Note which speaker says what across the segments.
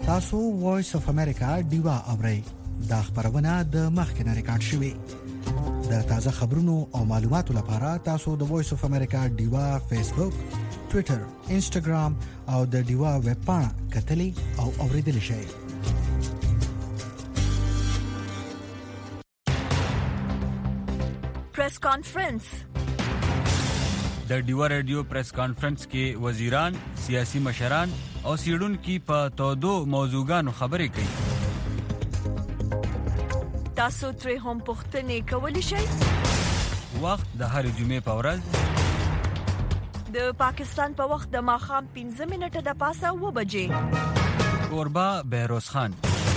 Speaker 1: تاسو وایس اف امریکا ډیوا اورئ. دا خبرونه د مخکنه ریکارډ شوې. د تازه خبرونو او معلوماتو لپاره تاسو د وایس اف امریکا ډیوا فیسبوک، ټوئیټر، انسټاګرام او د ډیوا ویب پاڼه کتلی او اوریدلی شئ.
Speaker 2: پریس کانفرنس.
Speaker 3: د ډیوا رادیو پریس کانفرنس کې وزیران، سیاسي مشران او سیډونکو په تودو موضوعګانو خبرې کوي.
Speaker 2: تاسو ترې هم پوښتنې کولی شئ.
Speaker 3: وخت د هر جمعې په ورځ
Speaker 2: د پاکستان په وخت د ماښام 15 منټه د پاسه 2 بجې.
Speaker 3: کوربه بهروز خان.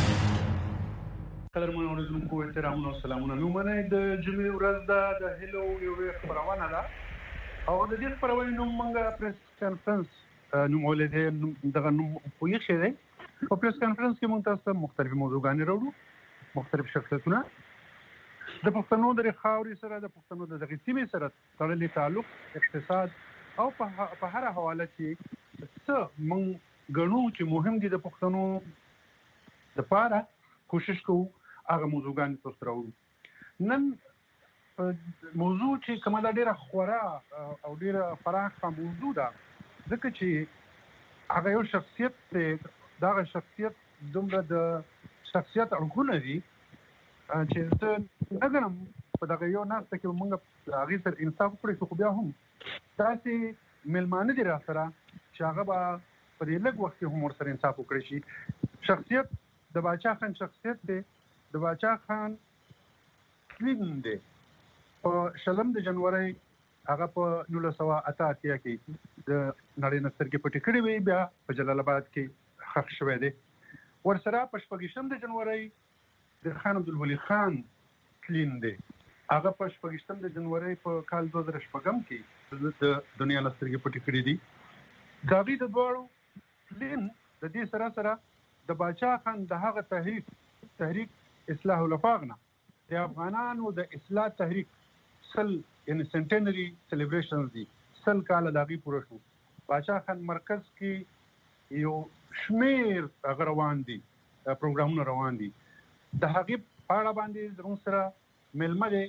Speaker 4: قدرمن اوریدونکو احترام او سلامونه. نو منه د جمعې ورځ د هلو یو خبرونه ده او د دې خبرونه نوم منګه پریس کانفرنس نوم ولته دغه نوم پوښښ دی. په پریس کانفرنس کې موږ تاسو مختلف موضوعګانې راوړو، مختلف شخصیتونه د پښتنو د خاوري سره د پښتنو د سیمې سره تړلې تعلق، اقتصاد او په هر حواله چې څه موږ ګڼو چې مهم دي د پښتنو لپاره کوشش کوو هغه موضوعګانې تاسو راوړو. نن موضوع چې کومه دا ډیره خورا او ډیره فراخه موضوع ده، ځکه چې هغه یو شخصیت دی. دا شخصیت دومره د شخصیت اړخونه دي چې څه نګنم په دغه یو ناسته کې موږ هغه سره انصاف کړی، خو بیا هم تاسو ملمانه دي را سره چې هغه به په دې لږ وخت کې هم ور سره انصاف وکړي شي. شخصیت د باچا خان شخصیت دی. د باچا خان کلین دی. په شلم د جنوري هغه په 1988 کې د نړۍ نسترګې پټې کړې وي، بیا په جلال آباد کې خښ شوی دی. ورسره په 14 د جنوري د خان عبدالولي خان کلین دی. هغه په 14 د جنوري په کال 2006 کې د دنیا نسترګې پټې کړې دي. دا غي د دوړو کلین د دې سره د باچا خان د هغه تحریک اصلاح الافاق نه د افغانانو د اصلاح تحریک یعنی سنټنری سلیبریشنز دي، 100 کال داغي پوره شو. باچا خان مرکز کې یو شمیر روان دي، پروګرامونه روان دي. د هغه پاړه باندې زموږ سره ملمه دي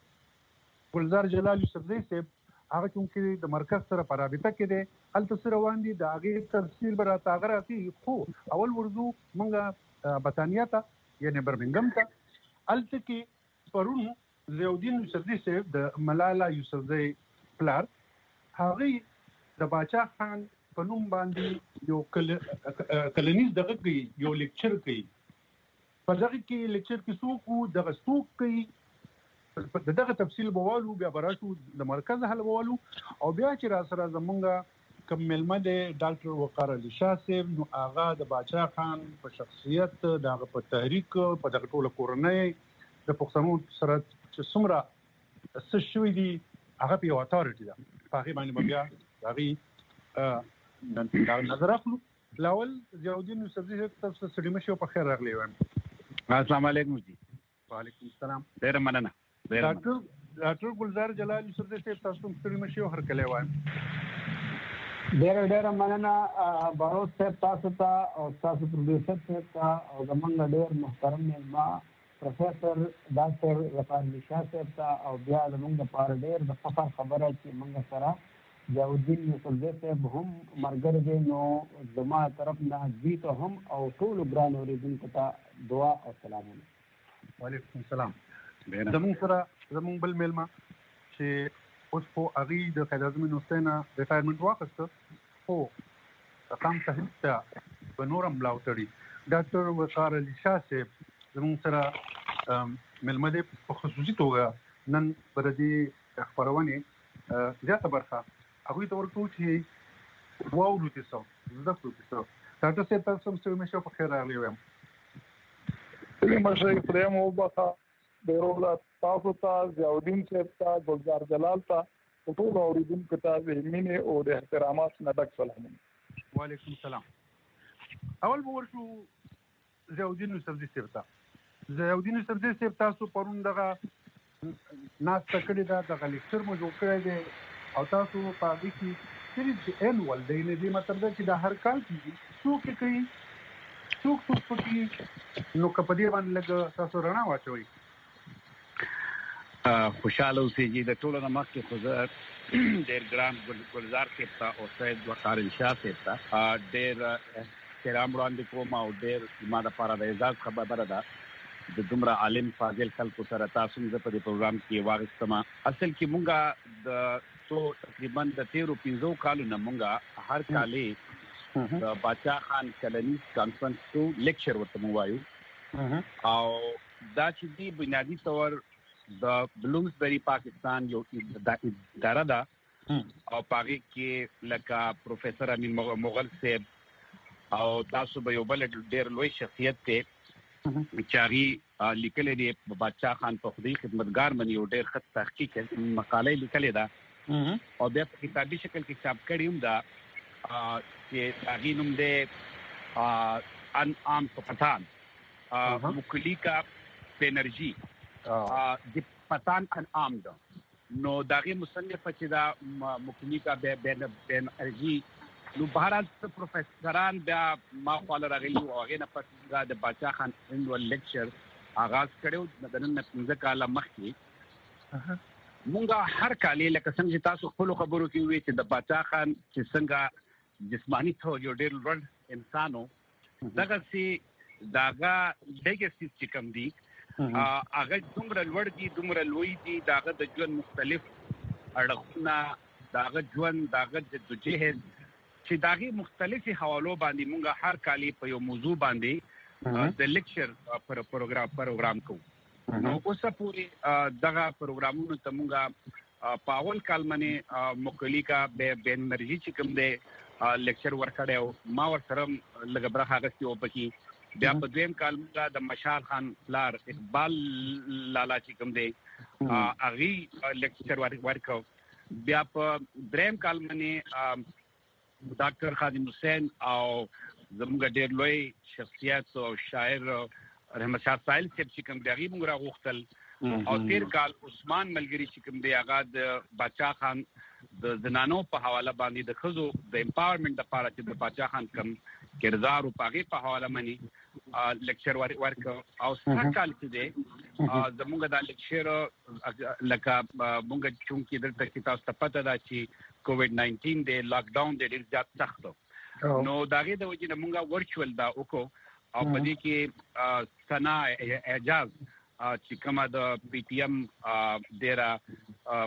Speaker 4: ګلزار جلال یوسفزئی صاحب. هغه چې د مرکز سره په رابطه کې دي، الته روان دي. د هغه تفصیل به راته راځي. خو اول ورځو مونږه بتانیا ته یعنی برمنګم ته الته کې پرون زیاودین یوسفزئی صاحب د ملالا یوسفزئی پلار هغه د باچا خان په نوم باندې یو کلنیز دغه کوي، یو لیکچر کوي. په دغه کې لیکچر کې څوک دغه څوک کوي، دغه تفصیل بوالو، بیا براشو د مرکز حل بوالو او بیا چې را سره زمونږه کوم ملمه دی ډاکټر وقار علي شاه صاحب. نو هغه د باچا خان په شخصیت، دغه په تحریک، په دغه ټوله کورنۍ د پښتنو سره چې څومره څه شوي دي هغه په یو اتارټي ده. په هغې باندې بیا هغې نظر اخلو. لاول ضیاءالدین یوسفزئی صاحب تاسو سړي مشي په خیر راغلی وایم.
Speaker 5: السلام علیکم جی.
Speaker 4: وعلیکم السلام.
Speaker 5: ډېره مننه.
Speaker 4: ډاکټر ګلزار جلال یوسفزئی صاحب تاسو سړي مشي هرکلی وایم.
Speaker 6: ډېره مننه بهروز صاحب تاسو ته او تاسو پروډوسر صاحب ته او زمونږ ډېر محترم مېلمه پروفیسر ډاکټر وقار علي شاه صاحب ته او بیا زمونږ لپاره ډېر د فخر خبره چې موږ سره ضیاءالدین یوسفزئی صاحب هم ملګری دی. نو زما طرف نه دوی ته هم او ټولو ګران اورېدونکو ته دعا او سلامونه.
Speaker 4: وعلیکم السلام. زمونږ سره زمونږ بل مېلمه چې اوس خو هغې د قائد اعظم حسین ریټایرمنټ واخیسته، خو تام تحریک ته په نور هم ملا وتړي. ډاکټر وقار علي شاه صاحب زموږ سره مېلمه دی. په خصوصي توګه نن پر دې خپرونې زیاته برخه هغوی ته ورکوو چې واورو چې څه زده کړو چې څه. ډاکټر صاحب تاسو هم سوي مشه په خیر راغلی وایم.
Speaker 7: سوي مشه خدای مو وبخښه. ډېر تاسو ته، ضیاءالدین صاحب ته، ګلزار جلال ته، ټولو اورېدونکو ته د مینې او د احترامات نه ډک سلامونه.
Speaker 4: وعلیکم السلام. اول به ورشو ضیاءالدین یوسفزئی صاحب ته. ضیاءالدین یوسفزئی صاحب تاسو پرون دغه ناسته کړې ده، دغه لیکچر مو جوړ کړی دی او تاسو په هغې کې صرف چې اینوال دی، نه دې مطلب ده چې دا هر کال کېږي. څوک یې کوي څوک پکې نو کپدې باندې لګ تاسو رڼا واچوي.
Speaker 5: خوشاله اوسئ چې د ټولو نه مخکې خو زه ډېر ګران ګلزار صاحب ته او سید وقار انشاه صاحب ته ډېر احترام وړاندې کوم او ډېر زما دپاره د اعزاز خبره ده د دومره عالم فاضل خلکو سره تاسو هم زه په دې پروګرام کې واغېستم. اصل کې مونږ د تقریبا د 13-15 کالو نه مونږ هر کالې د باچا خان کلنیز کانفرنس ته لیکچر ورته مونږ وایو او دا چې دی بنیادي طور د بلومسبری پاکستان یو اداره ده او پاګه کې لکه پروفیسور امین مغل صاحب او تاسو به یو بل ډېر لوی شخصیت ته چې لیکل دي باچا خان په خدای خدمتګار باندې یو ډېر ښه تحقیق مقاله لیکلې ده او بیا په کتابي شکل کې چاپ کړی هم ده چې هغه نوم دی ان پتان مکلیکا پینرژي د پتان انعام ده. نو داغه مصنف چې دا مکلیکا پینرژي نو بهرحال پروفیسوران بیا ما خپل راغلی او هغه نه پاتې د باچا خان انوال لیکچر آغاز کړو د نن 15 کال مخکې. مونږه هر کال لکه څنګه تاسو خپل خبرو کې وی چې د باچا خان چې څنګه جسمانی ته یو ډېر لوړ انسانو دغه سي داغه لیګسي چې کوم دی هغه دومره لوړ دي دومره لوی دي داغه د ژوند مختلف اړخونه داغه ژوند داغه د جهاد چې داغه مختلفي حوالو باندې مونږه هر کال په یو موضوع باندې د لیکچر پروګرام کوو. نو اوسه پوری دغه پروګرامونو ته مونږه په اول کال باندې مکلیکا بینرژي چې کوم دی لیکچر ورکړیو ما ورسره لږ برخه اخیستې وه پکې. بیا په دویم کال مونږه د مشال خان پلار اقبال لالا چې کوم دی هغې لیکچر ورکړو. بیا په دریم کال باندې ډاکټر خادم حسین او زموږ ډېر لوی شخصیت او شاعر رحمت شاه سایل صاحب چې کوم دی هغې موږ راغوښتل او تیر کال عثمان ملګري چې کوم دی هغه د باچا خان د زنانو په حواله باندې د ښځو د امپاورمنټ دپاره چې د باچا خان کوم کردار و په هغې په حواله باندې لیکچر ورکړ. او هر کال چې دی زموږ دا لیکچر لکه مونږ چونکې دلته کې تاسو ته پته ده چې کووډ-19 دی لاک ډاون دی ډېر زیات سخت نو د هغې د وجې نه مونږ ورچوال دا وکړو او په دې کې ثنا اعجاز چې کومه د پی ټي ایم ډېره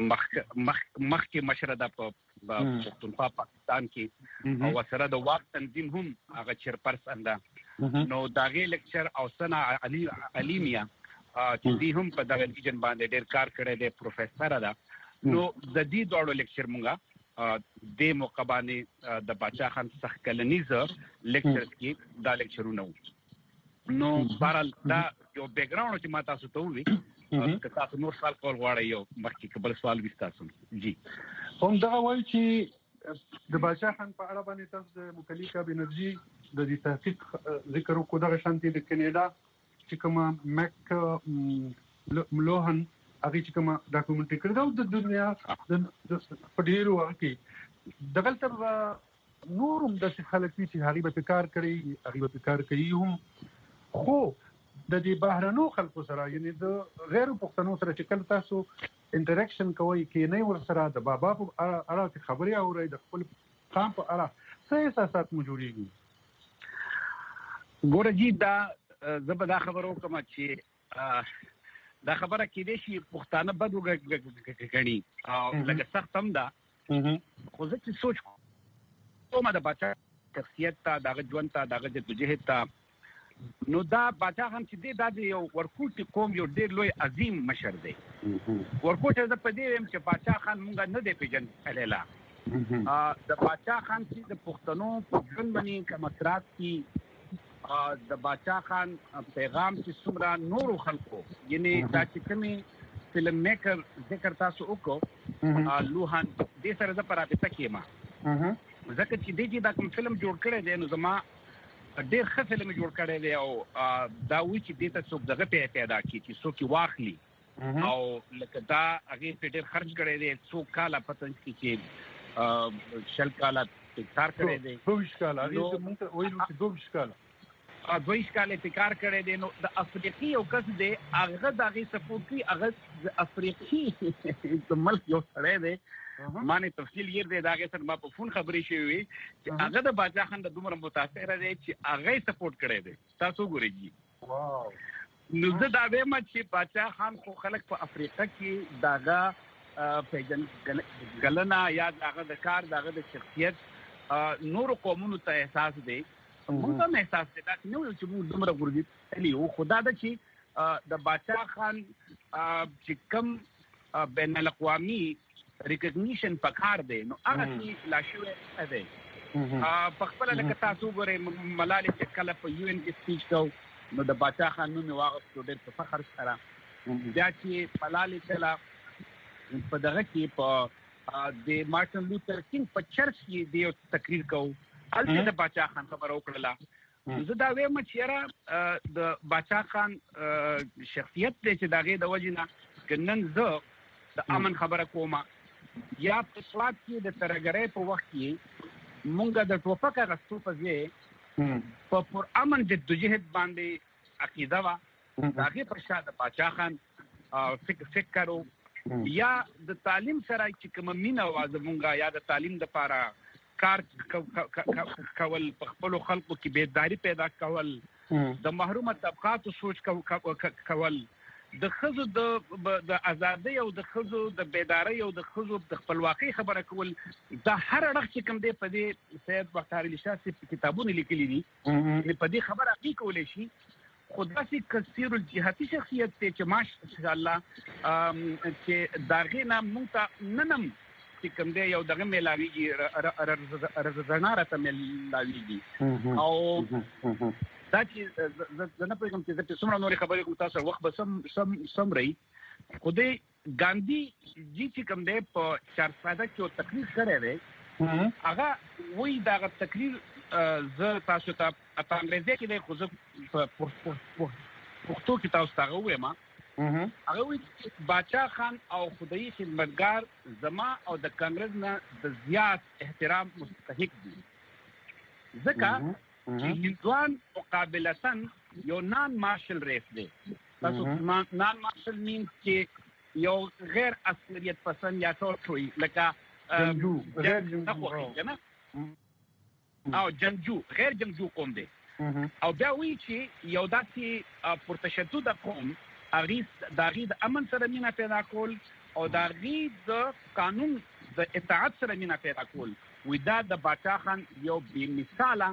Speaker 5: مخکې مشره ده په پښتونخوا پاکستان کې او ورسره د واک تنظیم هم هغه چیرپرسن ده. نو د هغې لیکچر او ثنا علیمیا چې دوی هم په دغه ریجن باندې ډېر کار کړی دی پروفیسره ده. نو د دې دواړو لیکچر مونږه د موقع باندې د باچا خان څخه کلنیز لیکچرز کې دا لیکچرونه وو. نو بهرحال دا یو بیک ګراوند چې ما تاسو ته ووي که تاسو نور سوال کول غواړئ یو مخکې بل سوال وي تاسو جی
Speaker 4: همدغه وایي چې د باچا خان په اړه باندې تاسو د مکلیکا بینرژي د دې تحقیق ذکر وکړو. دغه شانتې د کینیډا چې کومه میک ملوهن هغه چې کومه ډاکومنټري کړې ده او د دنیا په ډېرو هغه کې دغلته نور هم داسې خلک دي چې هغوی به پې کار کړی هغوی به پې کار کوي هم خو د دې بهرنو خلکو سره یعنې د غیر پښتنو سره چې کله تاسو انټریکشن کوئ کینئ ورسره د بابا په اړه کې خبرې اورئ د خپل قام په اړه څه احساسات مو جوړېږي؟
Speaker 5: ګوره جي دا زه به دا خبره وکړم چې دا خبره کېدای شي پښتانه بد وګڼي او لږ سخت هم ده خو زه چې سوچ کوم د باچا شخصیت ته دغه ژوند ته دغه جدوجهد ته نو دا باچا خان چې دی دا د یو ورکوټي قوم یو ډېر لوی عظیم مشر دی. ورکوټ زه په دې ویم چې باچا خان مونږ نه دی پېژندلی لا د باچا خان چې د پښتنو په ژوند باندې کوم اثرات دي د باچا خان پیغام چې څومره نورو خلکو یعنې دا چې کومې فلم میکر ذکر تاسو وکړو لوهن دې سره زه په رابطه کې یم ځکه چې دې چې دا کوم فلم جوړ کړی دی نو زما ډېر ښه فلم جوړ کړی دی او دا وایي چې دې ته څوک دغه پیدا کړي چې څوک یې واخلي او لکه دا هغې پې ډېر خرچ کړی دی څو کاله په تنځ کې چې 20 کاله کار کړی دی 22 کاله هغې موږ ته ویلو چې 22 کاله دوی ښکاله ابتکار کړی دی. نو د افریقي یو کس دی هغه د هغې سپورټ کوي. هغه د افریقي د ملک یو سړی دی ما نه تفصیل یې دی د هغې سره ما په فون خبرې شوې وي چې هغه د باچا خان د دومره متاثره دی چې هغه یې سپورټ کړی دی. تاسو وګورئ نو زه دا وایم چې باچا خان خو خلک په افریقا کې دغه پیژنګلنه یا دغه د کار دغه د شخصیت نورو قومونو ته احساس دی. موږ هم احساس دی چې نو چې موږ دومره ګورځي تللی وو. خو دا ده چې د باچا خان چې کوم بین الاقوامي ریکګنیشن پکار دی نو هغه چې لا شوی دی. په خپله لکه تاسو وګورئ ملالۍ چې کله په یو ان کې سپیچ کوو نو د باچا خان نوم یې واغوستو ډېر په فخر سره. بیا چې ملالۍ کله په دغه کې په د مارټن لوتر کینګ په چرچ کې د یو تقریر کوو هلته د باچا خان خبره وکړله. زه دا وایم چې یاره د باچا خان شخصیت دی چې د هغې د وجې نه که نن زه د امن خبره کوم یا په سوات کې د ترهګرۍ په وخت کې مونږ د ټوپک اخیستو په ځای په پرامن جدوجهد باندې عقیده وه. د هغې پر شا د باچا خان فکر و یا د تعلیم سره چې کومه مینه وه زمونږ یا د تعلیم دپاره کار کول په خپلو خلکو کې بیداري پیدا کول د محرومه طبقاتو سوچ کول د ښځو د ازادۍ او د ښځو د بیدارۍ او د ښځو د خپلواکۍ خبره کول. دا هر اړخ چې کوم دی په دې سید بختیار علي شاه صاحب کتابونه لیکلي دي په دې خبره حقیقي کولی شي. خو داسې کثیر الجهتي شخصیت دی چې ماشاءالله چې د هغې نه مونږ ته نن هم چې کوم دی یو دغه میلاویږي رڼا راته میلاویږي. او دا چې زه نه پوهېږم چې زه پرې څومره نورې خبرې کوم تاسو وخت به سم رهي. خو دی ګاندي جي چې کوم دی په چارساده کې یو تقریر کړی دی هغه وایي دغه تقریر زه تاسو ته په انګریزي کې دی خو زه په پښتو کې تاسو ته هغه ووایم. هغه وایي چې باچا خان او خدایي خدمتګار زما او د کانګرس نه د زیات احترام مستحق دي ځکه چې هندوان مقابلتاً یو نان مارشل ریس دی. تاسو نان مارشل مینز چې یو غیر عسکریت پسند یا ټوټوي لکه او جنگجو غیر جنگجو قوم دی. او بیا وایي چې یو داسې پرتشدد قوم د هغې د امن سره مینه پیدا کول او د هغې د قانون د اطاعت سره مینه پیدا کول وایي دا د باچا خان یو بې مثاله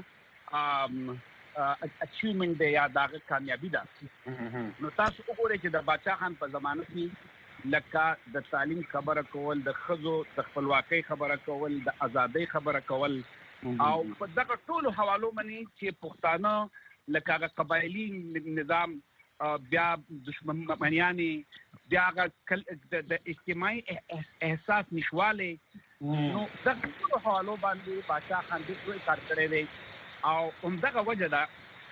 Speaker 5: اچیومنټ دی یا د هغه کامیابي ده. نو تاسو وګورئ چې د باچا خان په زمانه کې لکه د تعلیم خبره کول د ښځو د خپلواکۍ خبره کول د ازادۍ خبره کول او په دغه ټولو حوالو باندې چې پښتانه لکه هغه قبایلي نظام بیا دشمنیانې بیا هغه د اجتماعي احساس نشوالی نو دغه ټولو حوالو باندې باچا خان ډېر لوی کار کړی دی. او همدغه وجه ده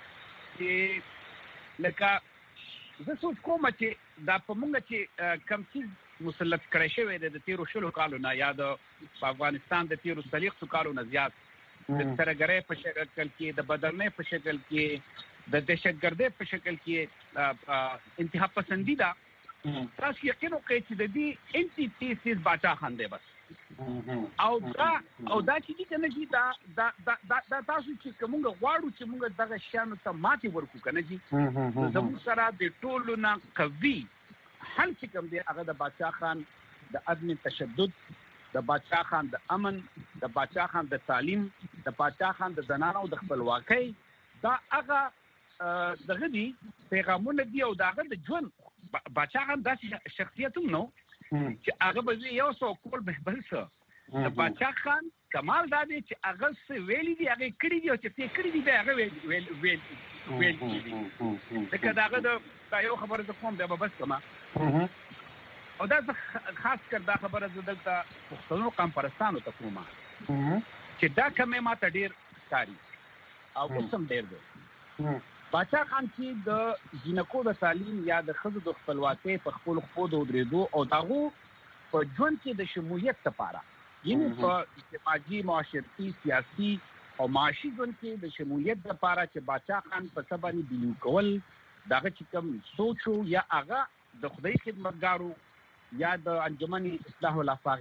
Speaker 5: چې لکه زه سوچ کوم چې دا په مونږ چې کم څیز مسلط کړی شوی دی د تېرو 20 کالو نه یا په افغانستان د تېرو 40 کالو نه زیات د ترهګرۍ په شکل کې د بدرنۍ په شکل کې د دهشتګردۍ په شکل کې انتها پسندي ده. تاسو یقین وکړئ چې د دې انټي تیسیس باچا خان دی بس. او دا چې دي کنه جی دا تاسو چې کومه غواړو چې موږ دغه شیانو ته ماتې ورکو کنه جی زموږ سره د ټولو نه قوي حل چې کوم دی هغه د باچا خان د عدم تشدد د باچا خان د امن د باچا خان د تعلیم د باچا خان د زنانو د خپلواکۍ دا هغه دغه دي پیغامونه دي او دغه د ژوند باچا خان داسې شخصیت هم نو چې هغه به یو څو کول به بل څه د باچا خان کمال دا دی چې هغه څه ویلي دي هغه کړي دي او چې څه کړي دي هغه ویل دي لکه دغه د یو خبره زه کوم بیا به بس کومه او دا خاص کر دا خبره زه دلته پښتنو قام پرستانو ته کومه چې دا کمې ماته ډېر ښکاري او اوس هم ډېر دی. باچا خان چې د جنکو د تعلیم یا د ښځو د خپلواکۍ په خپلو خپو د ودرېدو او د هغو په ژوند کې د شمولیت لپاره یعنې په اجتماعي معاشرتي سیاسي او معاشي ژوند کې د شمولیت لپاره چې باچا خان په سباني بلیو کول دغه چې کوم سوچو یا هغه د خدای خدمتګارو یا د انجمن اصلاح الافاق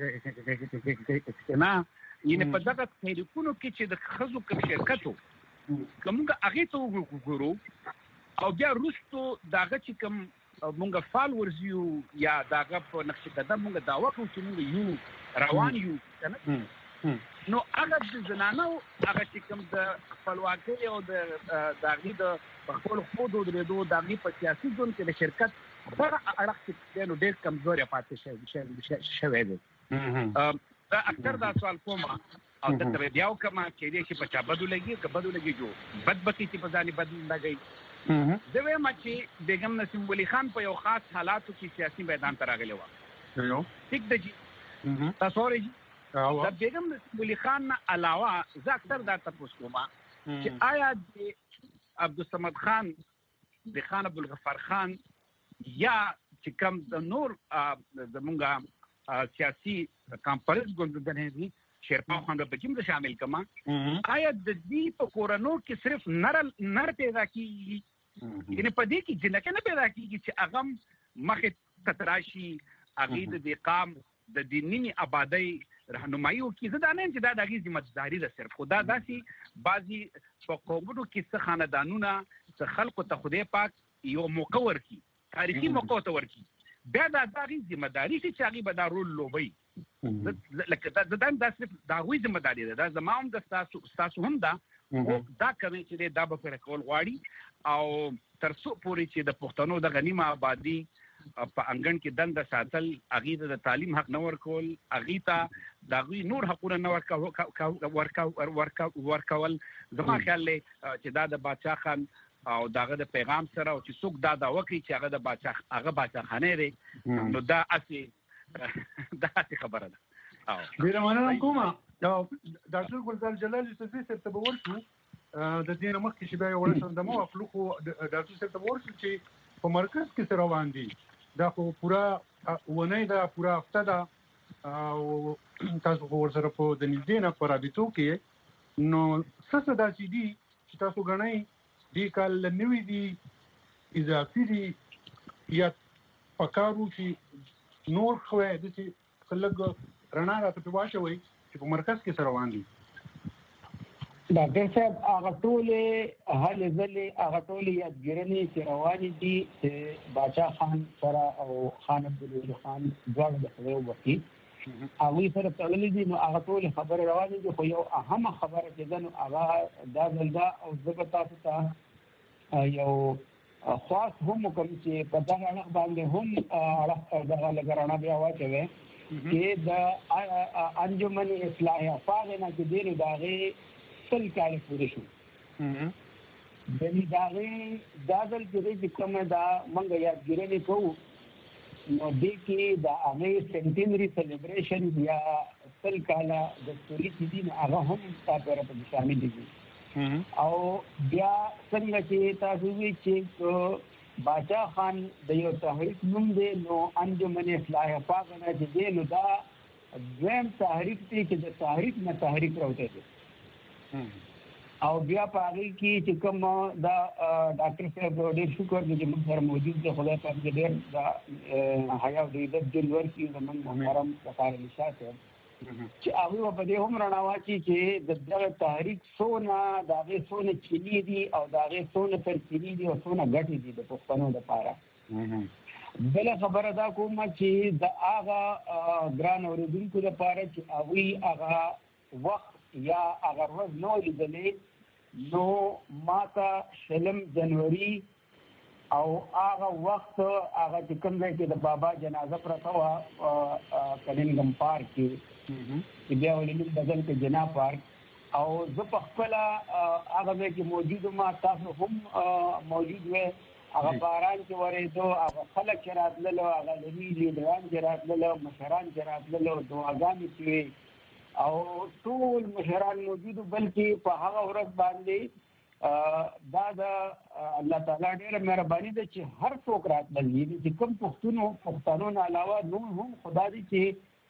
Speaker 5: نه یعنی په دغه تحریکونو کې چې د خزو کوم شرکتو کومه هغه ته وګورو او بیا وروسته دغه چې کوم مونږ فالوورز یو یا دغه په نقش قدم مونږ دا وکړو چې مونږ یو روان یو کنه نو هغه د زنانو هغه چې کوم د خپلواکۍ او د دغه د خپل خود او د دغه په سیاسي ژوند کې د شرکت هغه اړه چې نو ډېر کمزوري پاتې شوی دی دا اکثر دا سوال کوم او د تر بیاو کما چې دې چې په چا بدو لګي که بدو لګي جو بدبختی چې په ځاني بدل لګي د وې مچې بیگم نسیم ولی خان په یو خاص حالاتو کې سیاسي میدان ته راغلی و یو ټیک دی تاسو ورې د بیگم نسیم ولی خان نه علاوه زه اکثر دا تاسو کوم چې آیا د عبدالصمد خان د خان عبدالغفار خان یا چې کوم د نور زمونږه سیاسي کانفرنس ګوندونه دي شیرپا خان په کوم شامل کما آیا د دې په کورونو کې صرف نر پیدا کیږي یعنی په دې کې جنکه نه پیدا کیږي چې اغم مخه تتراشي عقیده د قام د دیني آبادی راهنمایي او کې زدا نه چې دا د ذمہداري ده صرف خدا داسي بعضي په قومونو کې څه خاندانونه څه خلکو ته خدای پاک یو موقع ورکي تاریخي موقع ته ورکي بیا دا د ذمہداري چې هغه به دا رول لوبي لکه دا صرف دا وی ذمہداري ده دا زموږ د تاسو هم دا دا کوي چې دا به پر کول غواړي او ترڅو پوري چې د پښتنو د غنیمه آبادی په انګن کې دند ساتل اغه د تعلیم حق نه ورکول اغه ته دغه نور حقونه نه ورکول زما خیال له چې دا د باچا خان او داغه د پیغام سره او چې څوک دا وکړي چې هغه د باچا خانه لري نو دا اسی خبره ده
Speaker 4: ډیره مننه کوم ډاکټر ګلزار جلالي څه څه ته ورشو د دې مخکې چې بیا یو ورسره د مو خپل خو ډاکټر څه ته ورشو چې په مرکز کې سره روان دي دا خو پورا ونه دا پورا هفته دا او تاسو خو ورسره په د نږدې نه پر رابطو کې نو څه دا چې دي چې تاسو غنئ دې کال نوې دي اضافي دي یا پکارو چې نور خوې د چې خلک رڼا راته په واښوي چې په مرکز کې سره روان دي
Speaker 6: ډاکټر صاحب هغه ټولې هلې ځلې هغه ټولې یادګیرنې چې روانې دي چې باچا خان سره او خان عبدالولي خان دواړه د خدای وکړي هغوی سره تړلې دي نو هغه ټولې خبرې روانې دي خو یو اهمه خبره چې ده نو هغه دا ځل ده او زه به تاسو ته یو خاص هم کوم چې په دغه اړخ باندې هم دغه لږ رڼا بیا واچوي چې د انجمن اصلاح افاق نه چې دی نو د هغې سل کال پوره شو د هغې دا ځل چې کومه دا موږ یادګیرنې کوو نو دې کې د هغې سنټینري سیلیبریشن یا سل کاله دستوري چې دي نو هغه هم تاسو پرې شامل دي او بیا څنګه چې تاسو وی چې باچا خان د یو تحریک نوم دی نو انجمن اصلاح افاق نه چې دی نو دا دویم تحریک دی چې د تحریک نه تحریک راوته دی او بیا په هغه کې چې کوم دا ډاکټر صاحب ډېر شکر چې موږ سره موجود دی خدای پاک دې ډېر دا حیا دې د دلور کې زمون محترم وقار نشا صاحب چې هغه په دې هم رڼا واچي چې د دغه تحریک سونه دغه سونه چینی دي او دغه سونه تر چینی دي او سونه غټي دي د پښتنو لپاره بل خبره دا کوم چې د هغه ګران اوریدونکو لپاره چې هغه وخت یا اگر ورځ نو لیدلې نو ماته شلم جنوري او هغه وخت هغه چې کوم ځای کې د بابا جنازه پرته وه کلینګم پارک کې بیا ولې بدل کې جنا پارک او زه په خپله هغه ځای کې موجود ما تاسو هم موجود وې هغه باران چې ورېدو هغه خلک چې راتللو هغه لوی لیډران چې راتللو مشران چې راتللو دعاګانې چې وې او ټول مشران موجودو بلکې په هغه ورځ باندې دا د الله تعالی ډېره مهرباني ده چې هر څوک راتلل چې کوم پښتنو نه علاوه نور هم خدا دې چې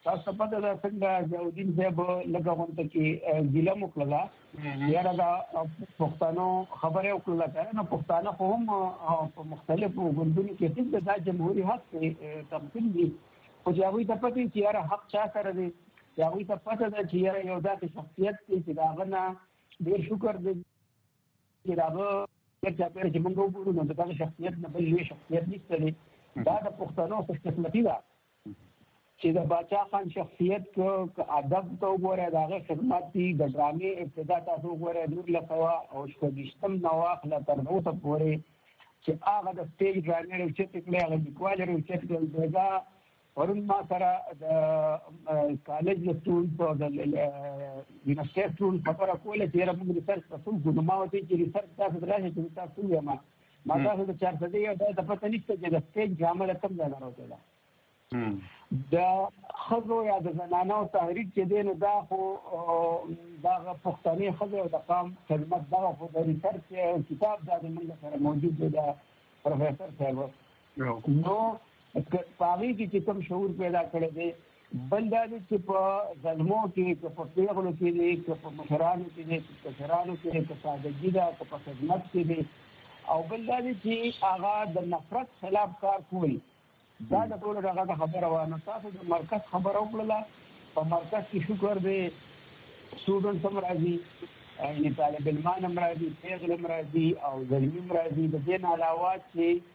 Speaker 6: تاسو په دغه څنګه ضیاءالدین صاحب لږه غونډه کې ګیله وکړه یاره دا پښتنو خبره وکړه کنه پښتانه خو هم په مختلفو ګوندونو کې د دا جمهوریت حق تمثيل دي خو هغه ته پته چې یاره حق چا سره دی هغه ته پته ده چې یاره یو داسې شخصیت دی چې دا غنه ډیر شکر دی چې دا چې موږ وګورو نو دا شخصیت نه بل لوی شخصیت نشته دی دا د پښتنو خوشقسمتي ده چې د باچا خان شخصیت کو ادب ته وګوره داغه خدمات دي د ډرامې ابتدا تاسو وګوره نور لخوا او شپږشتم نواخله تر اوسه پورې چې هغه د سټیج ډرامې او چې تکله هغه د کوالر او چې دغه ورن ما سره د کالج سټول په د یونیورسيټي سټول په اړه کوله چې موږ ریسرچ تاسو ګونو ما وته چې ریسرچ تاسو دراسه چې تاسو یې ما تاسو د 400 دی د پته نشته چې د سټیج ډرامه کم ځای نه راوځي دا خزو یا د زنانو تحریک چې دی نو دا خو دا پښتني خزو او د قام خدمت دا خو د ریسرچ کتاب دا د موږ سره موجود دی دا پروفیسور صاحب نو پاغي کې کوم شعور پیدا کړی دی بل دا چې په ظلمو کې په پیغلو کې دی په مشرانو کې دی په کشرانو کې په سادهګي دا په خدمت کې دی او بل دا چې هغه د نفرت خلاف کار کوي دا د ټول هغه خبره وانه تاسو د مرکز خبره وکړه په مرکز کې شکر دی سټوډنټ هم راځي یعنی طالب علمان هم راځي پیغل هم راځي او زلمی هم راځي د دې نه علاوه چې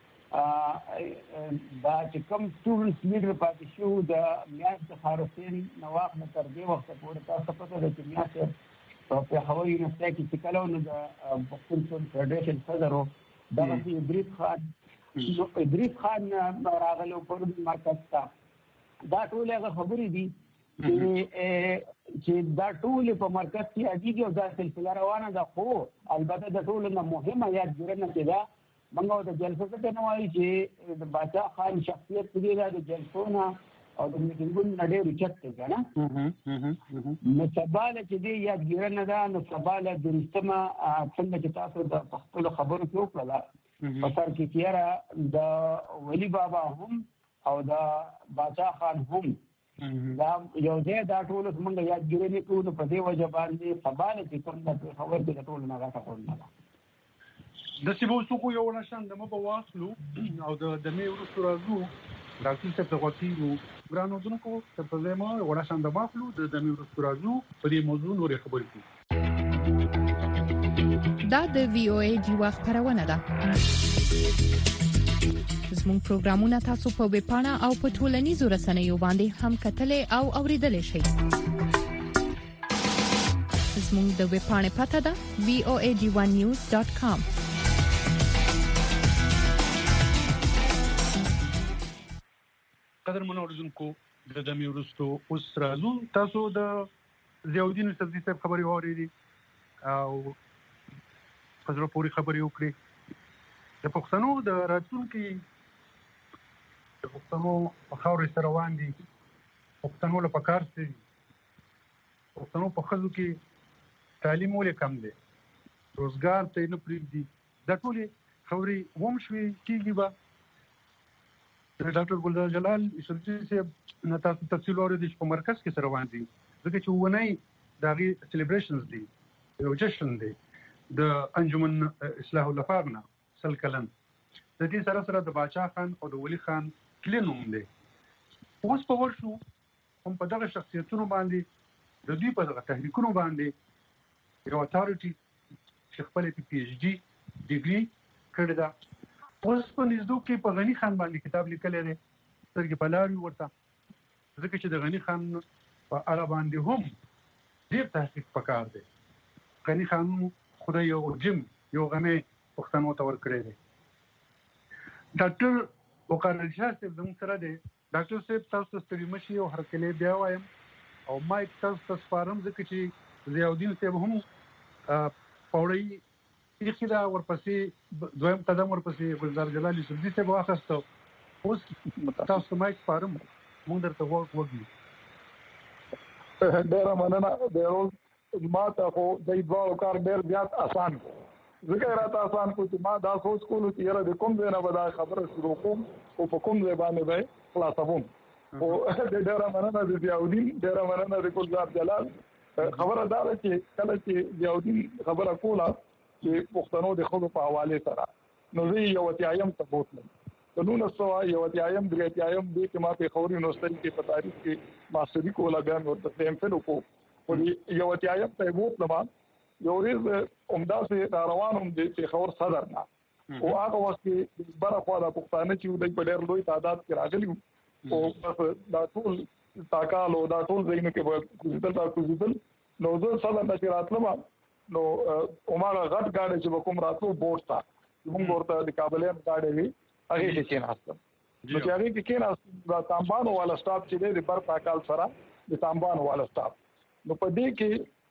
Speaker 6: دا چې کوم سټوډنټس لیډر پاتې شو د میاشت خارسین نواخ نه تر دې وخت پورې تاسو پته ده چې میاشت په هوایي یونیورسيټي کې چې کله نو د پښتون فدریشن صدر دا چې ادریس خان راغلو پر مرکز ته دا ټول هغه خبرې دي چې دا ټول په مرکز کې اږي او دا سلسله روانه ده خو البته د ټول نه مهمه یادګارنه چې دا موږ د جلسې ته نه وایي چې د باچا خان شخصیت دی د جلسونه او د میټینګونو نه ډېر اوچت دی کنه نو سباله چې دی یادګارنه ده نو سباله د رښتما څنګه چې تاسو د خپل خبرو کې وکړه په سر کې کیره د ولی بابا هم او د باچا خان هم دا یو ځای دا ټول څنګه یادګاري نه کوو په دې وجه باندې سباله چې کوم د خبر کې ټول نه راځي کوم
Speaker 4: د سیمو سوق یو نشان د مبا واصلو او د مې ورسره راځو راځي چې په وکیلو ګرانو دونکو په زما ورشان د واصلو د مې ورسره راځو په دې موضوع نور خبرې کوو
Speaker 8: دا د وی او ای دی وخت خبرونه ده زموږ پروګرامونه تاسو په ویب پاڼه او په ټولنیزو رسنیو باندې هم کتلې او اوریدلې شئ زموږ د ویب پاڼې پته ده voad1news.com
Speaker 4: قدر منوردونکو د دمه ورستو اوس راځو تاسو د ضیاءالدین صاحب خبري اورېدي او فزر پوری خبرې وکړي د پښتنو د راتلونکي د پښتنو په خاورې سره روان دي پښتنو له پکار سي پښتنو په خزو کې تعلیم ولې کم دی روزګار ته نه پریږدي دا ټول خبرې ووم شوي کېږي به ډاکټر ګلزار جلال اشرفي صاحب نه تاسو تفصیل اورېدي چې په مرکز کې سره روان دي ځکه چې ونی د هغې سیلیبریشنز دي یو جشن دی د انجمن اصلاح الافاغنا سل کلن د دې سره سره د باچا خان او د ولی خان کلینوم دی اوس په ورشو هم په دغه شخصیتونو باندې د دوی په دغه تحریکونو باندې یو اتارټي چې خپل پی ایچ ډي ډیګري کړی دا اوس په نږدې کې په غنی خان باندې کتاب لیکلی دی سترګې په لارې ورته ځکه چې د غنی خان په اړه باندې هم ډېر تحقیق پکار دی غنی خان خدای یو جیم یو غمه پښتنو ته ورکړی دی ډاکټر وقار شاه صاحب زموږ سره دی ډاکټر صاحب تاسو ستړي مشي او هر کله بیا وایم او مایک تاسو سپارم ځکه چې ضیاءالدین صاحب هم پوړی یخدا ورپسې دویم قدم ورپسې ګلزار جلال یوسفزي صاحب واخیستو اوس تاسو مایک سپارم موږ درته وګورئ
Speaker 7: ډېر مننه د ما ته خو د دوه کار ډېر زیات آسان ذکر راته آسان کو چې ما دا سوچ کولو چې یاره د کوم ځای نه به دا خبره شروع کوم او په کوم ځای باندې به خلاصوم او د ډېر مننه د ضیاءالدین ډېر مننه د ګلزار جلال خبره دا ده چې کله چې ضیاءالدین خبره کوله چې پښتنو د خلکو په حواله سره نو زه یو اتیایم ته بوتلم په 1900 یو اتیایم د اتیایم د کما په خوري یونیورسيټي کې په تاریخ کې ماستری کوله بیا ورته ایم فل کو او یو اتیایم ته بوتلم یو ورځ عمده سي روانم د خور صدر نه او هغه وخت کې برخوا د پښتانه چې د ډېر لوی تعداد کې راغلي او دا ټول تاکالو دا ټول زینو کې کوزیدل نو زه صدر نه راتلم نو عمره غټ گاډي چې کوم راتلو بوټ تا موږ ورته د کابلین گاډي وی هغه کې کېناستم نو چې هغه کې کېناستم دا تامبانو والا سټاپ چې دی بر تاکال سره د تامبانو والا سټاپ نو په دې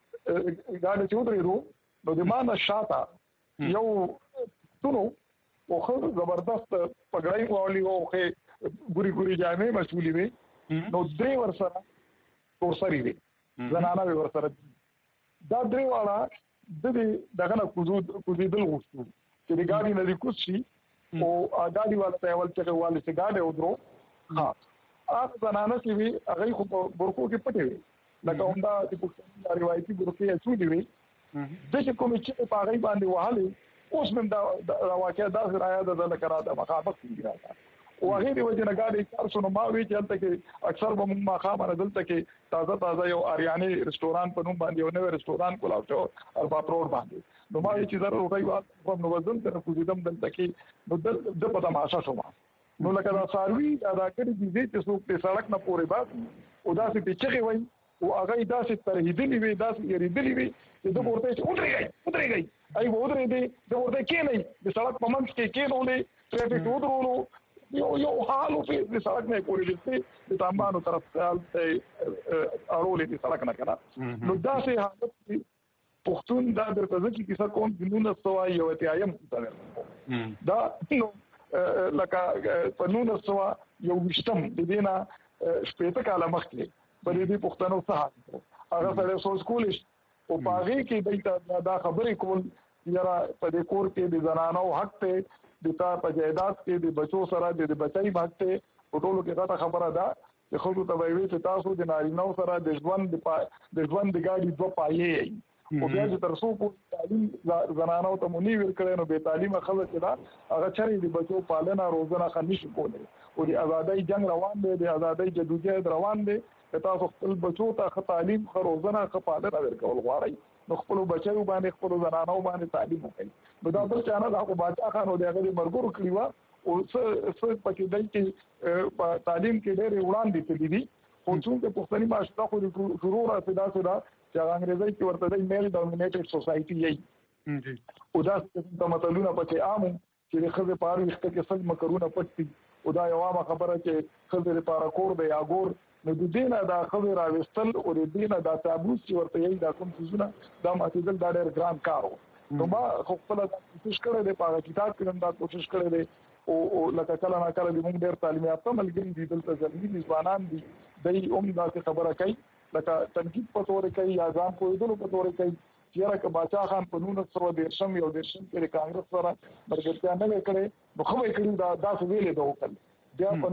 Speaker 7: کې گاډي چې ودرېدو نو د مان شاته یو تونو او خو زبردست پګړای والی او خو ګوري جامې مسولې وي نو درې ور سره ورسري وي زنانه ور سره دا درې والا دغه کوزیدل غوښتو چې د ګاډي نه کوشي او ګاډي والا ته ول چې والي چې ګاډي ودرو ها هغه زنانه چې وي هغه خو برکو کې پټې وي لکه همدا چې په روایتي برکو یې چولې وي د چې کوم چې په هغه باندې وهالي اوس من دا واقعیا دا رایا د لکرا د مخابط کیږي او هغه دی وجه نه ګاډي 400 ما وی چې تل کې اکثر به ما خامره دلته کې تازه یو اریانی رستوران په نوم باندې یو نوې رستوران کولاو او په روډ باندې نو ما چې زره روټي په نو وزن ته کوزیدم دلته کې نو د په تماشا شوم نو لکه دا ساروي دا کړي دي چې څوک په سړک نه پورې بات او دا چې پیچغي وای او هغه داسې ترهیدلی وي داسې یریدلی وي چې د ورته چې ودرېږي ای ودرې دي د ورته کې نه د سړک په منځ کې کېنولې ټریفیک ودرولو یو حالو په سړک نه پورې دي د تامبانو طرف ته اړولې د سړک نه کړه نو داسې حالت پښتون دا درته ځکه کیسه کوم د 1900 یو اتیایم دا نو لکه په 1900 یو وشتم د دینه شپږ کاله مخکې په دې پښتنو سره هغه سره سوچ کولیش او باغې کې دا خبرې کول یاره په دې کور کې د زنانو حق ته د تا په جایداد کې د بچو سره د بچای حق ته ټولو کې دا خبره ده چې خو ته وایي چې تاسو د نارینو سره د ژوند د ګاډي دوه پایې او بیا چې تر څو په تعلیم زنانو ته مونږ ورکړو نو به تعلیم خلک دا هغه چرې د بچو پالنه روزنه خنیش کولای او د آزادۍ جنگ روان دی د آزادۍ جدوجہد روان دی تاسو خپل بچو ته تعلیم خروزنه خپاله ورکول غواړي نو خپل بچو باندې خپل زنانو باندې تعلیم وکړي نو دا بل چانه دا باچا خانو دغه مرګور کړیوا او څه پکې دای چې په تعلیم کې ډېر وړاندې تللی دي او څنګه پښتني معاشره خو شروع راځي دا چې انګريزي کې ورته د میل ډومینیټډ سوسايټي یي او دا څه مطلونه پکې عام چې خزه پاره وخت کې څنګه مکرونه پټي او دا یو عامه خبره چې خزه لپاره کور دی یا ګور نو د دینه دا خبره راوستل او د دینه دا تابوس چې ورته یي دا کوم څه دا ماتېدل دا ډېر ګران کارو نو ما خپل کوشش کړې ده په کتاب کې دا کوشش کړې ده او لکه کله نه کله موږ ډېر تعلیم یافته ملګری دي دلته ځلګي ځوانان دي دای دا خبره کوي لکه تنقید په تور کوي یا ځان کویدلو په تور کوي چې راکه باچا خان په 1913 یو دیشم کې کانګرس سره برګرتیا نه کړې نو خو یې کړی دا داسې ویلې دا وکړ بیا په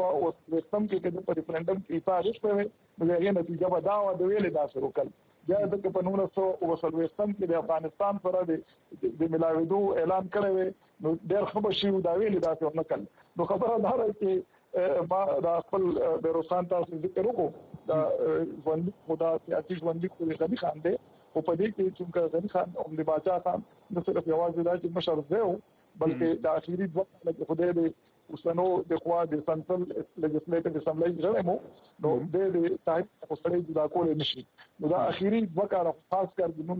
Speaker 7: 1913 کې په ریفرندم کې تاریخ په نو هغه نتیجه به دا و د ویلې دا شروع کړ بیا د په 1913 کې د افغانستان سره د ملاویدو اعلان کړی نو ډېر خبر شي دا ویلې دا څه نه کړ نو خبره دا ده چې ما دا خپل بیروسان تاسو ذکر وکړو دا ژوند خدا سیاسي ژوند خو غني خان دی او په دې کې چې غني خان او د باچا خان نو صرف یوازې دا چې مشر زه بلکې د اخیری دوه کال خدای دې اوسنو د خوا د سنټرل لیجسلیټیو اسمبلی جوړمو نو د تایید په سره جدا کول نشي نو دا اخیری دوه کال خاص کر د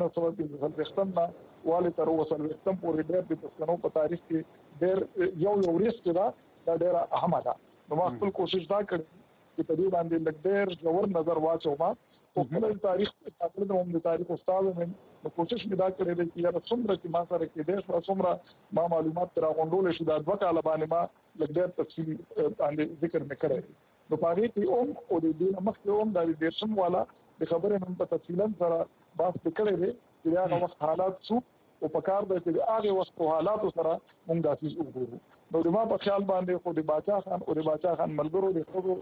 Speaker 7: 1913 نه والي تر اوسه ختم پورې د پښتنو په تاریخ کې ډېر یو ریسک دا ډېر اهمه ده نو ما خپل کوشش دا کړ چې په دې باندې لږ ډېر جوړ نظر واچو ما په خپل تاریخ په د هم د تاریخ استاد مې کوشش مې دا کړې چې یاره څومره چې ما سره کې د څومره ما معلومات تر غونډول شو دا دوه کال باندې ما لږ ډېر تفصیلی باندې ذکر مې کړی نو په دې کې او د دې مخکې هم د دیشم والا د خبرې نن په تفصیلا سره بحث وکړی دی چې هغه وخت حالات څو او په کار د هغه وخت حالات سره موږ داسې وګورو نو د ما په خیال باندې خو د باچا خان او د باچا خان ملګرو د خو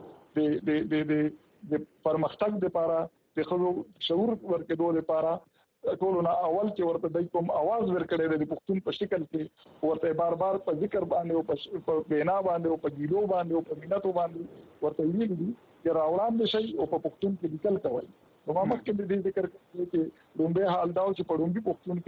Speaker 7: د پرمختګ لپاره د خو شعور ورکړو لپاره ټولونه اول چې ورته د کوم आवाज ورکړي د پښتون په شکل کې ورته بار بار په ذکر باندې او په بنا باندې او په ګیلو باندې او په میناتو باندې ورته ویل دي چې راوړاندې شي او په پښتون کې لیکل کوي. نو ما مخکې د دې ذکر کوي چې لومبه حال داو چې په لومبي پښتون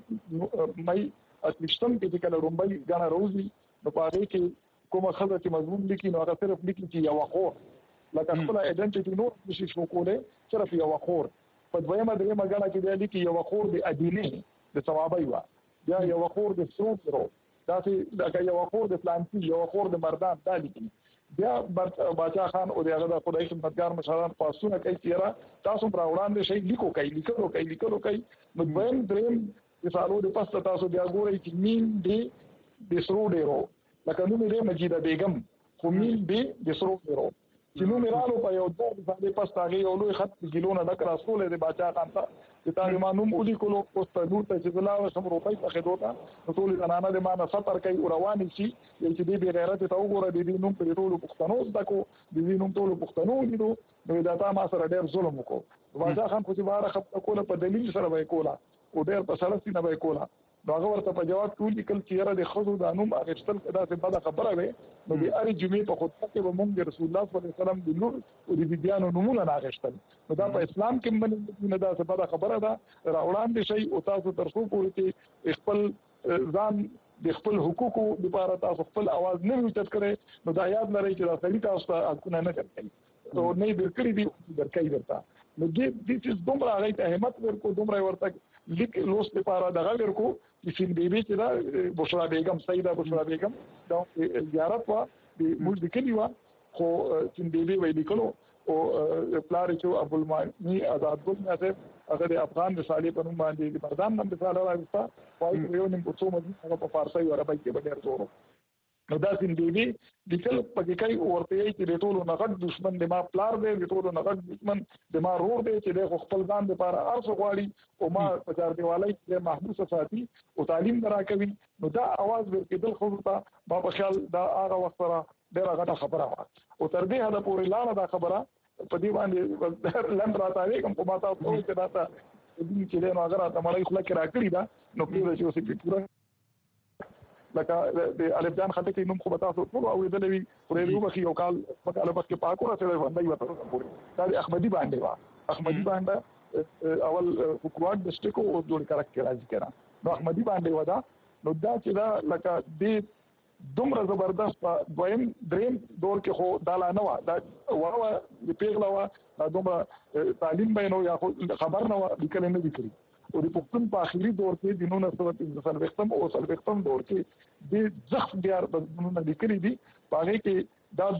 Speaker 7: کې مې اتلشتم کې کله لومبي غاڼه روزي نو په هغه کې کومه خبره چې مضمون لیکي نو هغه صرف لیکي چې یو خور لکه خپل ایډنټیټي نو نشي شو کوله صرف یو خور په دویمه درېمه غاڼه کې دی لیکي یو خور د ادینه د ثوابي وا یا یو خور د سروترو دا چې یو خور د پلانټي یو خور د مردان دا لیکي بیا باچا خان او دغه د خدای خدمتګار مشران پاسونه کوي چې تاسو پر وړاندې شي لیکلو کوي نو دویم دریم مثالو د پاسه تاسو بیا ګورئ چې مين د سرو ډیرو لکه نو مې مجیده بیگم خو مين د سرو ډیرو چې نو میرالو په یو د باندې پستاغي یو لوی خط ګلونه د کراسول د باچا خان ته چې تا معلوم ولي کولو پستانو ته چې بلا سم روپۍ په خدوتا ټول زنانه د معنا سفر کوي رواني شي چې دې غیرت ته وګوره د دې نوم په ټولو پښتنو دکو د دې نوم ټولو پښتنو لیدو نو دا تا ما سره ډېر ظلم وکړو باچا خان خو چې بار خپل کوله په دلیل سره وای کولا او ډېر په سلسله نه وای کولا هغه ورته په جواب ټول لیکل چې را د خزو د انوم اغشتل کدا څه بده خبره وي نو د اړ جمعې په خطبه کې به مونږ رسول الله صلی الله علیه وسلم د نور او د بیانو نمونه اغشتل نو دا په اسلام کې باندې نه دا څه بده خبره ده راوړاندې شي او تاسو ترڅو پورې کې خپل ځان د خپل حقوقو لپاره تاسو خپل आवाज نه وچت کړئ نو دا یاد لرئ چې دا سړی تاسو ته حقونه نه کوي نو نه درکړي دي درکې ورته نو دې چې دومره غیته همت ورکو دومره ورته لیک لوس لپاره دغه ورکو چې سین بیبي چې دا بشرا بیگم سیده بشرا بیگم دا زیارت وا د موږ د کلیوا خو سین بیبي ویل کولو او پلار چې ابو المانی آزاد ګل نه هغه د افغان رسالې په نوم باندې د مردان نوم رساله راوسته وایي یو نیم په څو مدي هغه په فارسی او عربی کې باندې ورته نو دا سین بیبي د کل پکې کوي ورته چې د ټولو نغد دشمن د ما پلار دی د ټولو نغد دشمن د ما رور دی چې د خپل ځان لپاره ارڅ غواړي او ما په چار دیوالۍ کې محبوس ساتي او تعلیم دراکوي نو دا आवाज ورکېدل خو ته ما په خیال دا هغه وخت سره ډېره غټه خبره وه او تر دې حده پورې لاړه دا خبره په دې باندې لند راته کوم په ما تاسو چې دا ته چې له نو هغه راته مړی خلک راکړي دا نو په دې چې اوسې پوره لکه د الف جان خطه کې نوم خو تاسو ټول اوریدلې وي پرې یو بخي یو کال په کال بس کې پاکو راځي باندې وته پورې دا احمدي باندې وا احمدي باندې اول حکومت د سټیکو او جوړ کړه راځي کړه نو احمدي باندې ودا نو دا چې دا لکه د دومره زبردست دویم دریم دور کې خو دا نه وا دا ورو د پیغلا وا دا دومره تعلیم بینو یا خبر نه وا لیکل نه دي کړی او د پښتون په اخیری دور کې د 1915 او 1915 دور کې د ځخ بیا بدلونونه لیکلي دي هغه کې دا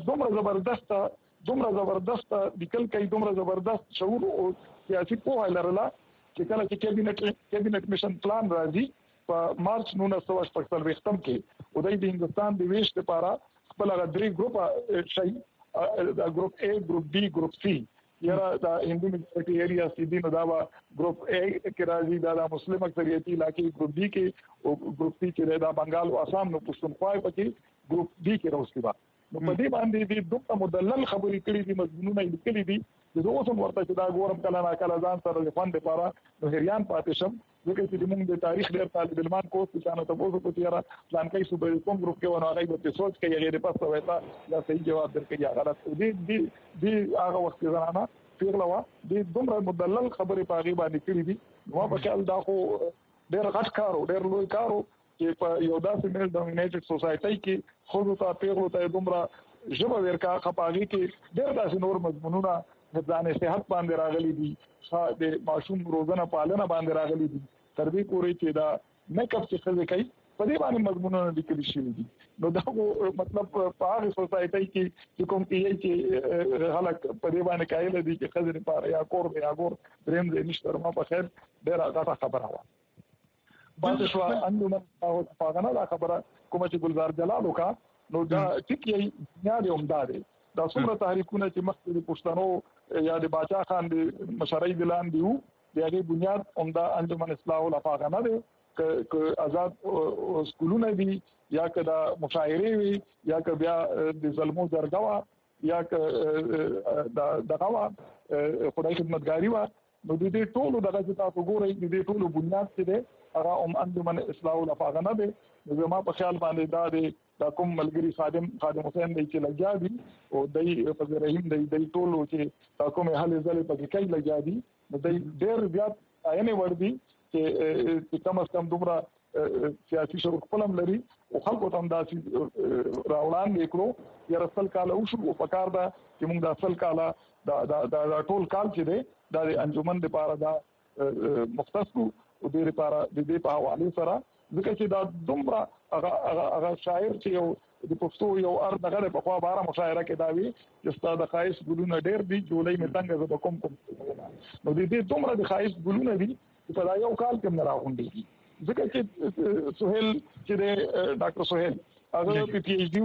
Speaker 7: دومره زبردست لیکل کوي دومره زبردست شعور او سیاسي پوهه لرله چې کله چې کابینټ میشن پلان راځي په مارچ 1945 کې او د هندستان د ویش لپاره خپل غدري ګروپ شي ګروپ A ګروپ B ګروپ C یرا دا هندو میجورټي ایریا سیدی نو دا ګروپ A کې راځي دا مسلمان اکثریتي علاقې ګروپ B کې او ګروپ C کې دا بنگال او آسام نو پښتونخوا پکې ګروپ D کې راوستي با نو په دې باندې د دوه مدلل خبرې کړې دي مضمونونه لیکلي دي د اوسم ورته چې دا ګورم کله نه کله ځان سره د فند لپاره نو هریان پاتې شم ځکه چې موږ د تاریخ ډېر طالب علمان کوو چې څنګه تاسو په تیاره پلان کوي صوبې کوم ګروپ کې ونه هغه به سوچ کوي غیر پاسه وایته دا صحیح جواب درکړي غلط دي هغه وخت زنانه پیغلوا د دومره مدلل خبرې په غیبه باندې کړې دي نو په خیال دا خو ډېر غټ کارو ډېر لوی کارو چې په یو داسې میل ډومینیټډ سوسایټي کې خو ته پیغلو ته دومره ژبه ورکا خپاږي کې ډېر داسې نور مضمونونه د ځان صحت باندې راغلي دي د ماشوم روزنه پالنه باندې راغلي دي تر دې پورې چې دا میک اپ چې څه کوي په دې باندې مضمونونه لیکل شوي دي نو دا مطلب په هغه سوسایټي کې چې کوم چې خلک په دې باندې قایل دي چې خزر لپاره یا کور یا ګور دریم دې نشته ما په خیر ډېر غټه خبره وه باندې شو انډومن او پاغنه دا خبره کوم چې ګلزار جلال وکا نو دا ټکی بنیاد عمده دا څومره تحریکونه چې مخکې د پښتنو یا د باچا خان د مشرۍ دلان دیو د هغه بنیاد عمده انډومن اصلاح او پاغنه دی ک آزاد سکولونه دي یا کدا مشاعره وي یا ک بیا د ظلمو درګوا یا ک دغه خدای خدمتګاری وا نو د دې ټولو دغه چې تاسو ګورئ د دې ټولو بنیاد څه دی هغه انجمن اصلاح الافاغه نه دی نو ما په خیال باندې دا کوم ملګری خادم حسین دی چې لګیا دي او دای په رحیم دی ټولو چې تا کومه حل زله په کې لګیا دي نو دای ډېر زیات عینه ور دي چې کم از کم دومره سیاسي شعور خپلم لري او خلکو ته هم داسې راوړان وکړو یا رسل کاله وشو او پکار دا چې موږ د اصل کاله دا ټول کال چې دی دا د انجمن لپاره دا مختص کو او د لپاره د دې په حواله سره ځکه چې دا دومره هغه شاعر چې یو د پښتو یو دغه په خوا باره مشاعره کې دا وی چې ستاسو د خایس ګلونه ډېر دي جولای مې څنګه زه کوم نو د دې دومره د خایس ګلونه دي چې په دا یو کال کې نه راغونډي ځکه چې سہیل چې د ډاکټر سہیل هغه پی ایچ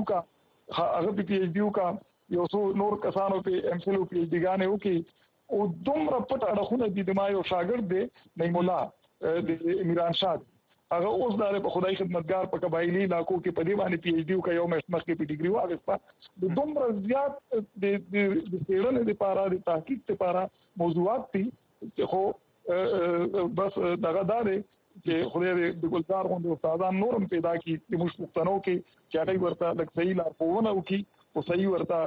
Speaker 7: ډی کا یو څو نور کسانو په ام فل او پی ایچ ډی غانې وکي او دومره پټ اړخونه دي د ما یو شاګرد دی نعیم الله د امیران شاه هغه اوس د خدای خدمتګار په قبایلی علاقو کې په دې باندې پی ایچ ډی او یو مخ کې په ډیګری واغسته د دومره زیات د څېړنې لپاره د تحقیق لپاره موضوعات دي چې خو بس دغه داري چې خدای د ګلزار غوندي استادان نورم پیدا کی د مشتقنو کې چې هغه ورته د صحیح لارښوونه وکي او صحیح ورته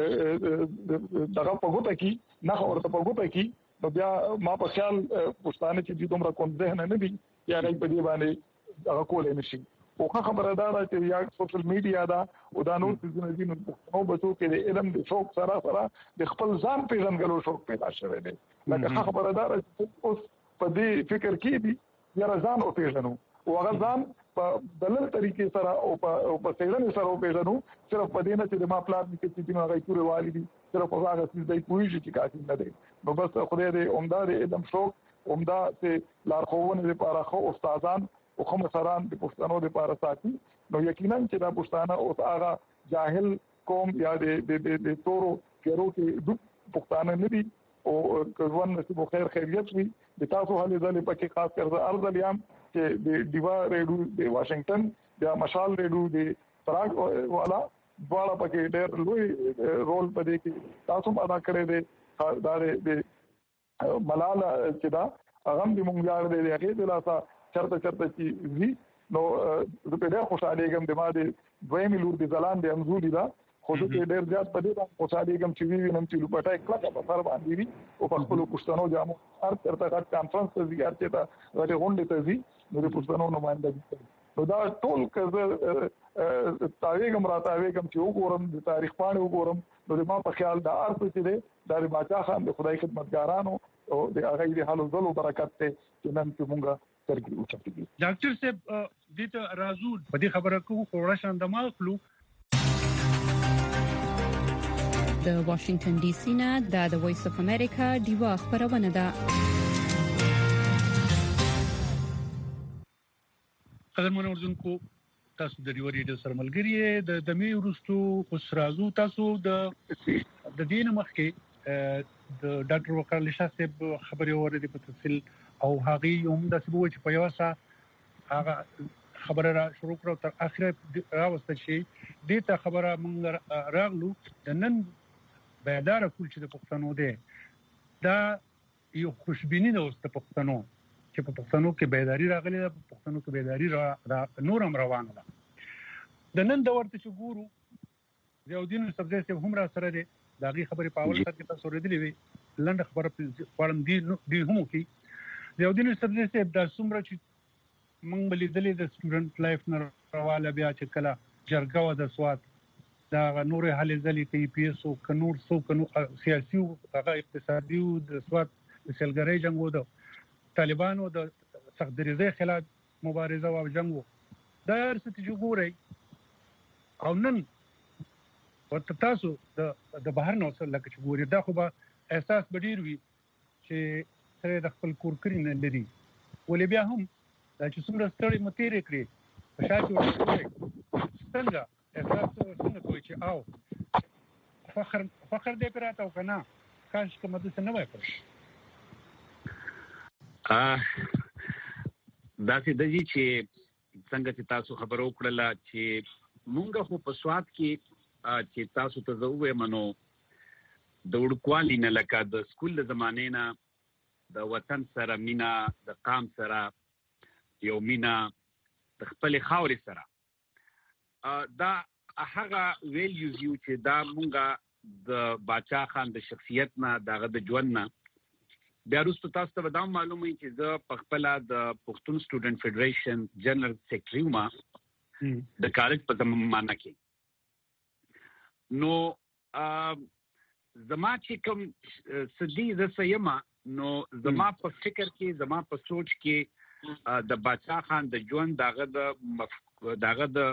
Speaker 7: دغه په ګوته کې نه ورته په ګوته کې نو بیا ما په خیال پښتانه چې دومره کوم ذهن نه دي یا نه په دې باندې هغه کولای نشي او خبره دا ده چې یا سوشل میډیا دا او دا نور څه دي نو بچو کې د علم د شوق سره د خپل ځان پیژنګلو شوق پیدا شوی دی لکه خبره دا ده چې اوس په دې فکر کې دي یا ځان او پیژنو او هغه ځان په دلل طریقې سره او په څېړنې سره او پیژنو صرف په دې نه چې د ما پلان کې چې موږ هغه کورې والي صرف هغه څه دی کوی چې کافي نه دی نو بس خدای دې عمدار علم شوق عمده چې لارښوونه لپاره خو استادان او خو مسران د پښتنو لپاره ساتي نو یقینا چې دا پښتانه او هغه جاهل قوم یا د تورو کېرو کې د پښتانه نه دي او ځوان نصیب خیر خیریت وي د تاسو حالې ځلې پکې خاص کر ارض الیام چې د دیوا ریډیو د واشنگټن د مشال ریډیو د پراګ والا دواړه پکې ډېر لوی رول پدې کې تاسو ادا کړی دی دا د ملاله چې دا هغه د مونږ یاد دی هغه د لاسه چرته چې وی نو زه په ډېر خوشاله یم د ما د دویم لور د زلان د امزولي دا خو زه ډېر زیات په دې باندې خوشاله یم چې وی نم چې لوپټای کله په سر باندې وی او په خپل پښتنو جامو هر چرته غټ کانفرنس ته زیات ته غټ غونډه ته زی نو د پښتنو نمائندګي نو دا ټول کزه تاریخ مراتاویګم چې وګورم د تاریخ پاڼې وګورم نو د ما په خیال دا ارث چې دی د باچا خان د خدای خدمتګارانو او د هغه د حالو زلو برکت ته چې نن چې مونږه ترګي اوچتګي
Speaker 4: ډاکټر صاحب دې ته راځو په دې خبره کوو خو راشن د ماخلو
Speaker 8: د واشنگټن ډي سي نه د وایس اف امریکا دیوا خبرونه ده
Speaker 4: قدرمن اردوونکو تاسو د ریو ریډیو سره ملګری د می ورستو اوس راځو تاسو د دین مخکې د ډاکټر وقار شاه صاحب خبري اوریدي په تفصیل او هغه هم د سبو چې په یوسا هغه خبره را شروع کړو تر اخره راوسته شي د ته خبره مونږ راغلو د نن بیدار کول چې د پښتنو دی دا یو خوشبینی د اوس د پښتنو چې په پښتنو کې بیداری راغلي ده په پښتنو کې بیداری را نورم روانه ده د نن د ورته چې ګورو زیاودین سبزی صاحب هم را سره دی داغي خبرې په اول سر کې تاسو ورېدلې وي لنډ خبره پړم دی هم کی زیاودین سبزی صاحب د څومره چې مونږ بلیدلې د سټوډنټ لایف نه راواله بیا چې کله جرګه و د سواد دا نور حل ځلې تی پی اس او کنور سو کنو سیاسي او هغه اقتصادي او د سواد د سلګری جنگو د طالبانو د سخت دریزه خلاف مبارزه او جنگو دا څه چې ګوري او نن ورته تاسو د بهر نو سره لکه چې ګوري دا خو به احساس بدیر وي چې سره د خپل کور کړی نه لري ولې بیا هم دا چې څومره ستړي متیر کړی په شاته ورته څنګه احساس څنګه کوي چې او فخر دې پراته او کنه کاش کومه د څه نه وای
Speaker 5: دا چې څنګه چې تاسو خبرو کړله چې مونږ خو په سواد کې چې تاسو ته زوې منو د وړکوالي نه لکه د سکول د زمانې نه د وطن سره مینا د قام سره یو مینا د خپل خاورې سره دا هغه ویلیوز یو چې دا مونږه د باچا خان د شخصیت نه دغه د ژوند نه بیا وروسته تاسو ته دا معلومه چې زه په خپل د پښتون سټوډنټ فدریشن جنرال سیکریټری ما د کالج په زمانه کې نو زما چې کوم سدي ز سیما نو زما په فکر کې زما په سوچ کې د باچا خان د ژوند دغه د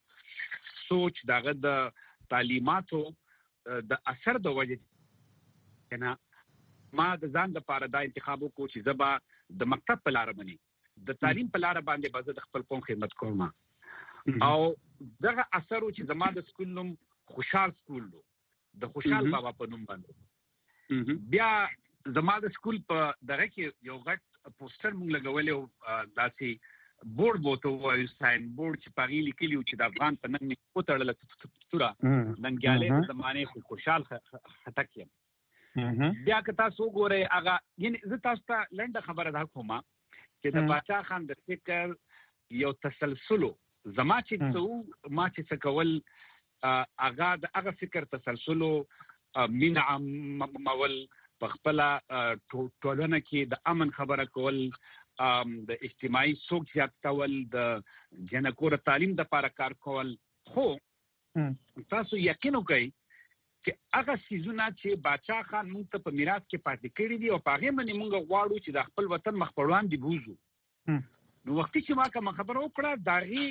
Speaker 5: سوچ دغه د تعلیماتو د اثر د وجه کنه ما د ځان لپاره دا انتخاب وکړ چې زبا د مکتب په لار باندې د تعلیم په لار باندې به د خپل قوم خدمت کوم او دغه اثر چې زما د سکول نوم خوشحال سکول د خوشحال بابا په نوم باندې بیا زما د سکول په دغه کې یو غټ پوسټر مونږ لګولې او داسې بورډ بوته وایي ساين بورډ چې پاغي لیکلی چې د افغان په نن په تړل تورا ننګیاله د زمانه خوشحال خټک یم بیا که تاسو ګورئ هغه یعنی زه تاسو ته لنډه خبره ده کومه چې د باچا خان د فکر یو تسلسل زما چې ما چې کول هغه د هغه فکر تسلسل مینا مول په خپل ټولنه کې د امن خبره کول د اجتماعي سوق زیات کول د جنکور تعلیم د لپاره کار کول خو تاسو یقین وکړئ چې هغه سيزونه چې باچا خان موږ ته په میراث کې پاتې کړی دي او هغه باندې موږ غواړو چې د خپل وطن مخ په وړاندې بوزو نو وخت چې ما کوم خبره وکړه داغي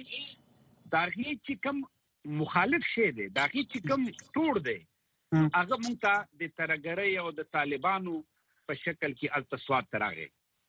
Speaker 5: چې کوم مخالف شه دي داغي چې کوم ټوړ دي هغه موږ ته د ترګرۍ او د طالبانو په شکل کې التصوات تراغه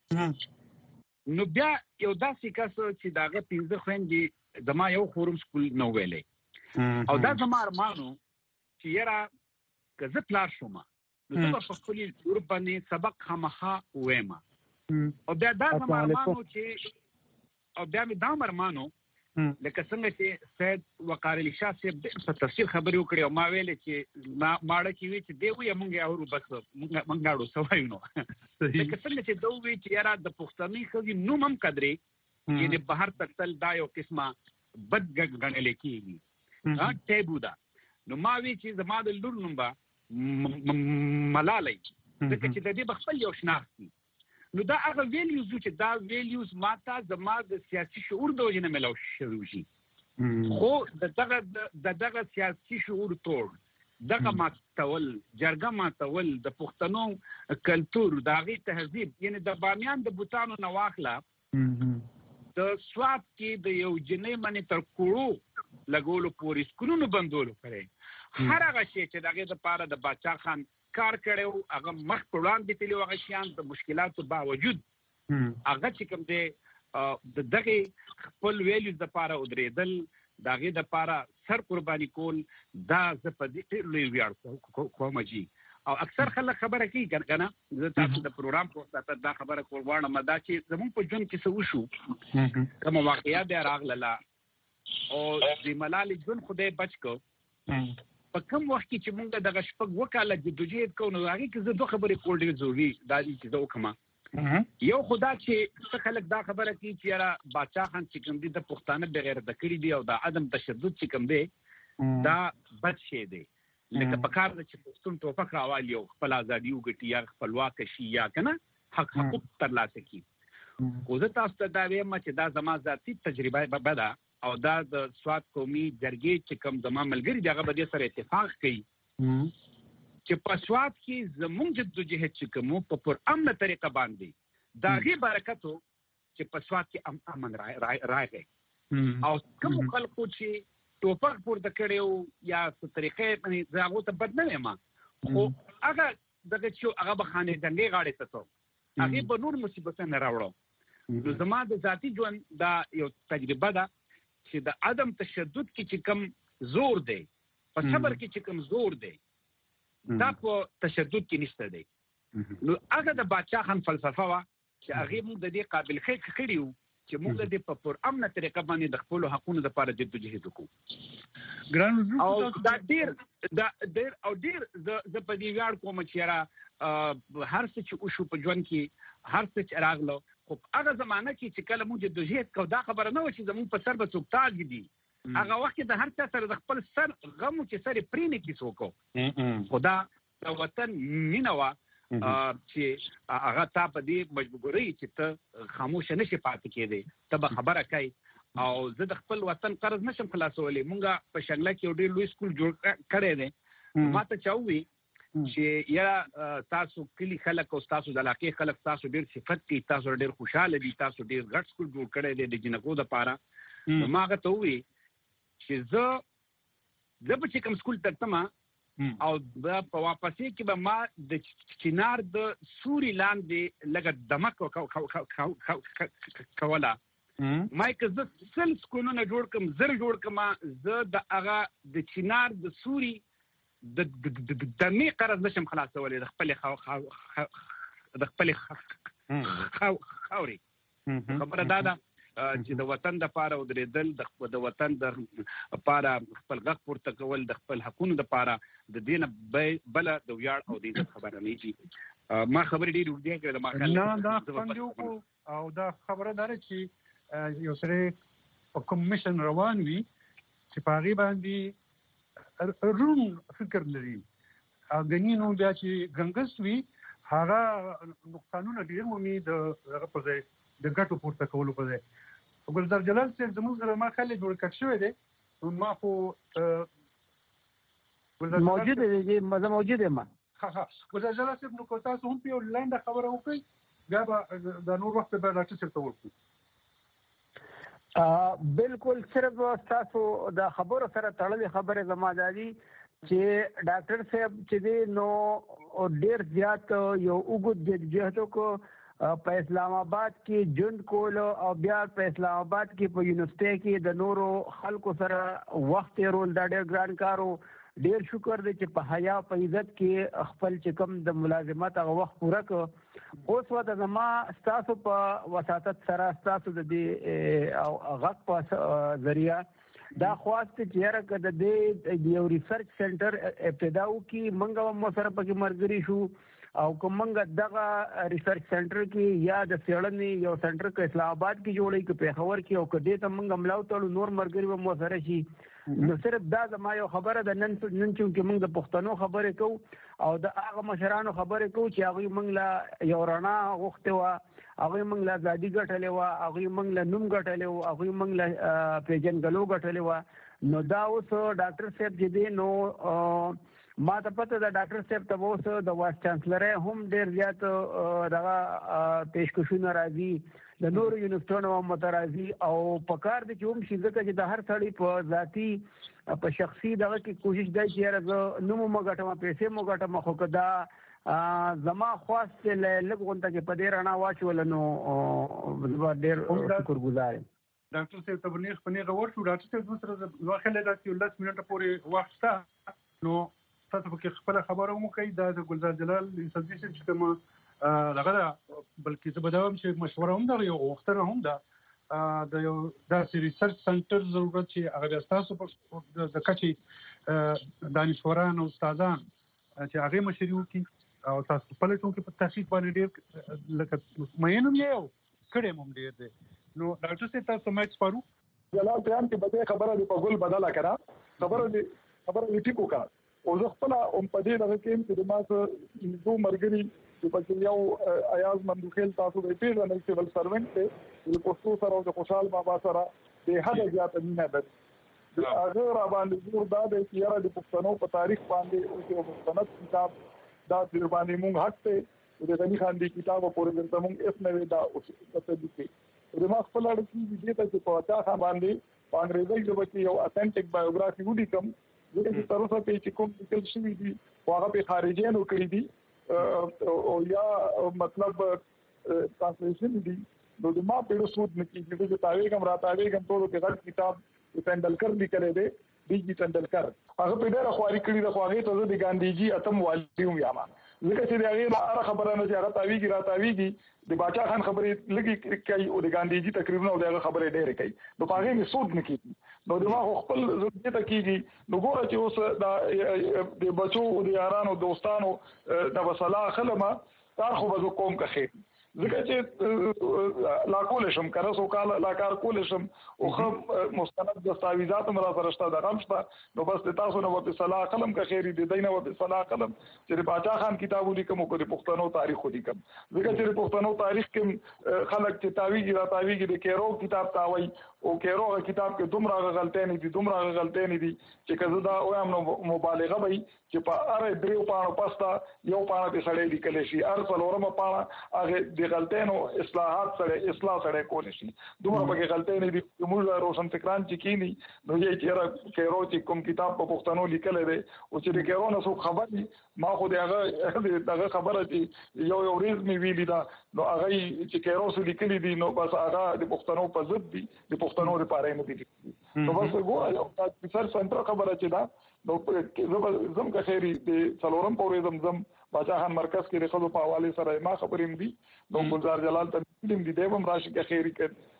Speaker 5: نو بیا یو داسې کس چې داغه 15 خويندې زما یو خورم سکول نو ویلې او دا زما ارمانو چې یاره که زه پلار شوم نو زه په خپل ګروپ باندې سبق خامخا وایم او بیا دا زما ارمانو چې او بیا مې دا ارمانو لکه څنګه چې سید وقار علي شاه صاحب په تفصیل خبرې وکړې او ما ویلې چې ماړه کې وی چې دی وي مونږ اورو بس مونږ غاړو سوایو نو لکه څنګه چې دوی چې یاره د پښتني خزي نوم هم قدرې چې د بهر تل دا یو قسمه بد غنل کېږي ټیبو دا نو ما وی چې زما د لور نوم با ملالۍ ځکه چې د دې بخپل یو شناخت نو دا هغه ویلیوز چې دا ویلیوز ماته زما د سیاسي شعور د وجې نه ملو شي خو دغه سیاسي شعور ټول دغه ماتول جرګه ماتول د پښتنو کلچر دغه تهذیب یعنی د بامیان د بوتانو نواخلا د سواد کې د یو جنې منی تر کوړو لګولو پورې سکولونو بندولو کړي هر هغه شی چې دغه د پاره د باچا خان کار کړو هغه مخ په وړاندې تللی هغه شیان د مشکلاتو باوجود هغه چې کوم دی دغه خپل ویلیوز د پاره ودرېدل دغه د پاره سر قرباني کول دا ز په دې لوی ویاړ کوم جی او اکثر خلک خبره کوي کنه زه تاسو د پروګرام په وخت دا خبره کول غواړم دا چې زموږ په ژوند کې څه وشو کوم واقعیا به راغله او د ملالۍ ژوند خدای بچ کو په کوم وخت کې چې موږ دغه شپږ وکاله جدوجہد کوو نو هغه کې زه دوه خبرې کول ډېر ضروري دا دي چې زه وکم یو خدا چې څه خلک دا خبره کوي چې یاره باچا خان چې کوم دي د پښتانه بغیر د کړي دي او د عدم تشدد چې کوم دی دا بد شی دی لکه په کار چې پښتون ټوپک راوالي او خپل ازادي وګټي یا خپلواک شي یا کنه حقوق ترلاسه کړي خو زه تاسو ته دا وایم چې دا زما ذاتي تجربه ده او دا د سواد قومي جرګې چې کوم زما ملګری دغه به سره اتفاق کوي چې په سواد کې زموږ جدوجہد چې کوم په پر امن طریقه باندې دا غي برکتو چې په سواد کې امن راغی او کوم خلکو چې ټوپک پورته کړو یا څه طریقې باندې زاغو ته بد نه ما خو هغه دغه چې هغه بخانه دنګي غاړې ته هغه به نور مصیبتونه راوړو نو زما د ذاتی ژوند دا یو تجربه ده چې د عدم تشدد کې چې کم زور دی په صبر کې چې کم زور دی دا په تشدد کې نشته دی نو هغه د باچا خان فلسفه وا چې هغه موږ د دې قابل خې کړیو چې موږ د په پر امنه طریقه باندې د خپل حقوقو لپاره جدوجہد وکړو.
Speaker 4: ګران
Speaker 5: او دا ډیر د په دې ویاړ کوم چې را هر څه چې وشو په ژوند کې هر څه چې راغلو خو هغه زمانہ کې چې کله موږ جدوجہد کوو دا خبره نه و چې زموږ په سر به څوک تاج دي. هغه وخت د هر څه سره د خپل سر غم چې سره پرې نه کیسو کو خدا د وطن مینه وا چې هغه تا په دې مجبوري چې ته خاموش نشي پاتې کېدی ته به خبره کوي. او زه د خپل وطن قرض نشم خلاصولی. مونږه په شنګله کې ډېر لوی سکول جوړ کړی دی. ما ته چاوي چې یا تاسو کلی خلک او تاسو د علاقې خلک تاسو ډېر صفت کوي تاسو ډېر خوشاله دي تاسو ډېر غټ سکول جوړ کړی دی د جنکو لپاره. ما هغه ته ووي چې زه به چې کوم سکول ته تلم او په واپسې کې به ما د چنار د سوري لاندې لږه دمک کوله. ما که زه سل سکولونه جوړ کړم زر جوړ کړم زه د هغه د چنار د سوري د دمې قرض نشم خلاصولی د خپل خاورې. خبره دا ده چې د وطن دپاره ودرېدل د وطن دپاره خپل غږ پورته کول د خپل حقونو دپاره د دې نه بله د ویاړ او د عزت خبره نه کېږي. ما خبرې ډېرې اوږدې کړې
Speaker 4: نه دا خوند یې وکړو او دا خبره دا ده چې یو سړی په کوم مشن روان وي چې په هغې باندې روڼ فکر لري ګنې نو بیا چې ګنګس وي هغه نقصانونه ډېر مومي د هغه په ځای د ګټو پورته کولو په ځای. ګلزار جلال صاحب زموږ سره ما خلک جوړ کټ شوی دی ما خو
Speaker 6: موجود دی مزه موجود یم.
Speaker 4: ګلزار جلال صاحب نو که تاسو هم په یو لنډه خبره وکړئ بیا به د نور وخت به ډاکټر صاحب ته ورکړو.
Speaker 6: بالکل صرف تاسو د خبرو سره تړلې خبره زما دادي چې ډاکټر صاحب چې دی نو ډېر زیات یو اوږد جدوجہد وکړو په اسلام آباد کې ژوند کولو او بیا په اسلام آباد کې په یونیورسټۍ کې د نورو خلکو سره وخت تېرول دا ډېر ګران کار و. ډېر شکر دی چې په حیا په عزت کې خپل چې کوم د ملازمت هغه وخت پوره کړ. اوس ورته زما ستاسو په وساطت سره ستاسو د دې غږ په ذریعه دا خواست چې یاره که د دې یو ریسرچ سنټر ابتدا وکړي موږ هم ورسره پکې ملګري شو او که موږ دغه ریسرچ سنټر کې یا د څېړنې یو سنټر که اسلام آباد کې جوړوي که پېښور کې او که دې ته موږ ملا وتړو نور ملګري به مو سره شي. نو صرف دا زما یو خبره ده نن چونکې موږ د پښتنو خبرې کوو او د هغه مشرانو خبرې کوو چې هغوی موږ له یو رڼا غوښتې وه هغوی موږ له ازادي ګټلې وه هغوی موږ له نوم ګټلی و هغوی موږ له پېژنګلو ګټلې وه. نو دا اوس ډاکټر صاحب چې دی نو ما ته پته ده ډاکټر صاحب ته به اوس د وایس چانسلرۍ هم ډېر زیات دغه پیشکشونه راځي د نورو یونیورسټیونو هم ورته راځي او په کار دی چې هم شي ځکه چې د هر سړي په ذاتي په شخصي دغه کې کوشش دی چې یاره زه نوم مو ګټم پیسې مو ګټم خو که دا زما خواست چې لږ غونته کې په دې رڼا واچوله نو زه ډېر شکرګزار یم.
Speaker 4: ډاکټر صاحب ته به نیغ په نیغه ورشو. ډاکټر صاحب زموږ سره زما خیال دی چې 10 منټه پورې وخت شته نو تاسو پکې خپله خبره هم وکړئ. دا د ګلزار جلال یوسفزي صاحب چې کومه دغه ده بلکې زه به دا وایم چې مشوره هم ده یو غوښتنه هم ده د یو داسې ریسرچ سنټر ضرورت چې هغه بیا ستاسو د کچې دانشوران او استادان چې هغې مشري وکړي او تاسو خپله چونکې په تحقیق باندې ډېر لکه مین هم یې او کړی هم ډېر دی. نو ډاکټر صاحب تاسو مایک سپارو.
Speaker 7: جلال ټیم کې به خبره دې په ګل بدله کړه خبره دې ټیک وکړه او زه خپله هم په دې دغه کې چې د ما څه دو ملګري چې پکې یو ایاز مندوخیل تاسو به پېژنئ سیول سروینټ دی د پښتو سره او د خوشحال بابا سره بې حده زیاته مینه ده. هغه را باندې زور دا دی چې یاره د پښتنو په تاریخ باندې اوس یو مستند کتاب دا در باندې مونږ حق دی د غني خان دی کتاب پورې دلته مونږ اس نه دا اوس څه دي د ما خپل اړتیا دي ته چې په تا باندې په انګریزي ژبه کې یو اتنټیک بایوګرافي ولیکم چې تر اوسه په چې کوم لیکل شوي دي هغه په خارجيانو کړی دي او یا مطلب ترانسلیشن دي نو د ما په رسوت نه کېږي چې تاویګم راتاویګم ټول کې غټ کتاب تندلکر لیکلی دی ډي جي تندلکر هغه په ډېره خواري کړې ده خو هغې ته زه د ګاندهیجي اتم والي هم یم ځکه چې هغه هغه خبره نه چې هغه تاویږي راتاویږي د باچا خان خبرې لګي کوي او د ګاندیجی تقریبا او دغه خبرې ډېرې کوي نو پاغه می سود نه کیږي نو دغه خپل ضرورت ته کیږي نو ګوره چې اوس د بچو او د یارانو دوستانو د وسلا خلمه تار خو به کوم کا خیر ځکه چې لا کول شم کړه سو کال لا کار کول شم او خو مستند دستاویزات مرا سره شته د غمشته نو بس تاسو نو په صلاح قلم کا خیری دی دینه په صلاح قلم چې باچا خان کتابو لیکم او د پښتنو تاریخ لیکم ځکه چې پښتنو تاریخ کې خلک چې تاویږي را تاویږي د کیرو کتاب تاوي او کیرو کتاب کې دومره غلطۍ نه دي چې کزه دا وایم نو مبالغه وي چې په اره دریو پانو پستا یو پانه په سړی لیکل شي ارسلورمه پانه هغه د غلطینو اصلاحات سره اصلاح سره کول شي دومره په غلطۍ نه دي موږ روشن فکران چې کینی نو یې چې کیرو چې کوم کتاب په پښتنو لیکل دی او چې د کیرو نه څو خبري ما خو دغه خبره چې یو ورځ می ویلی دا نو هغه چې کیرو سره لیکلي دي نو بس هغه د پښتنو په ضد دي د پښتنو لپاره نه دي نو بس ګوره یو سر سنټر خبره چې دا نو زم که خیری د څلورم پورې زم باچا خان مرکز کې د خلکو په حواله سره ما خبرې دي نو ګلزار جلال ته فلم دي دیوم راشي که خیری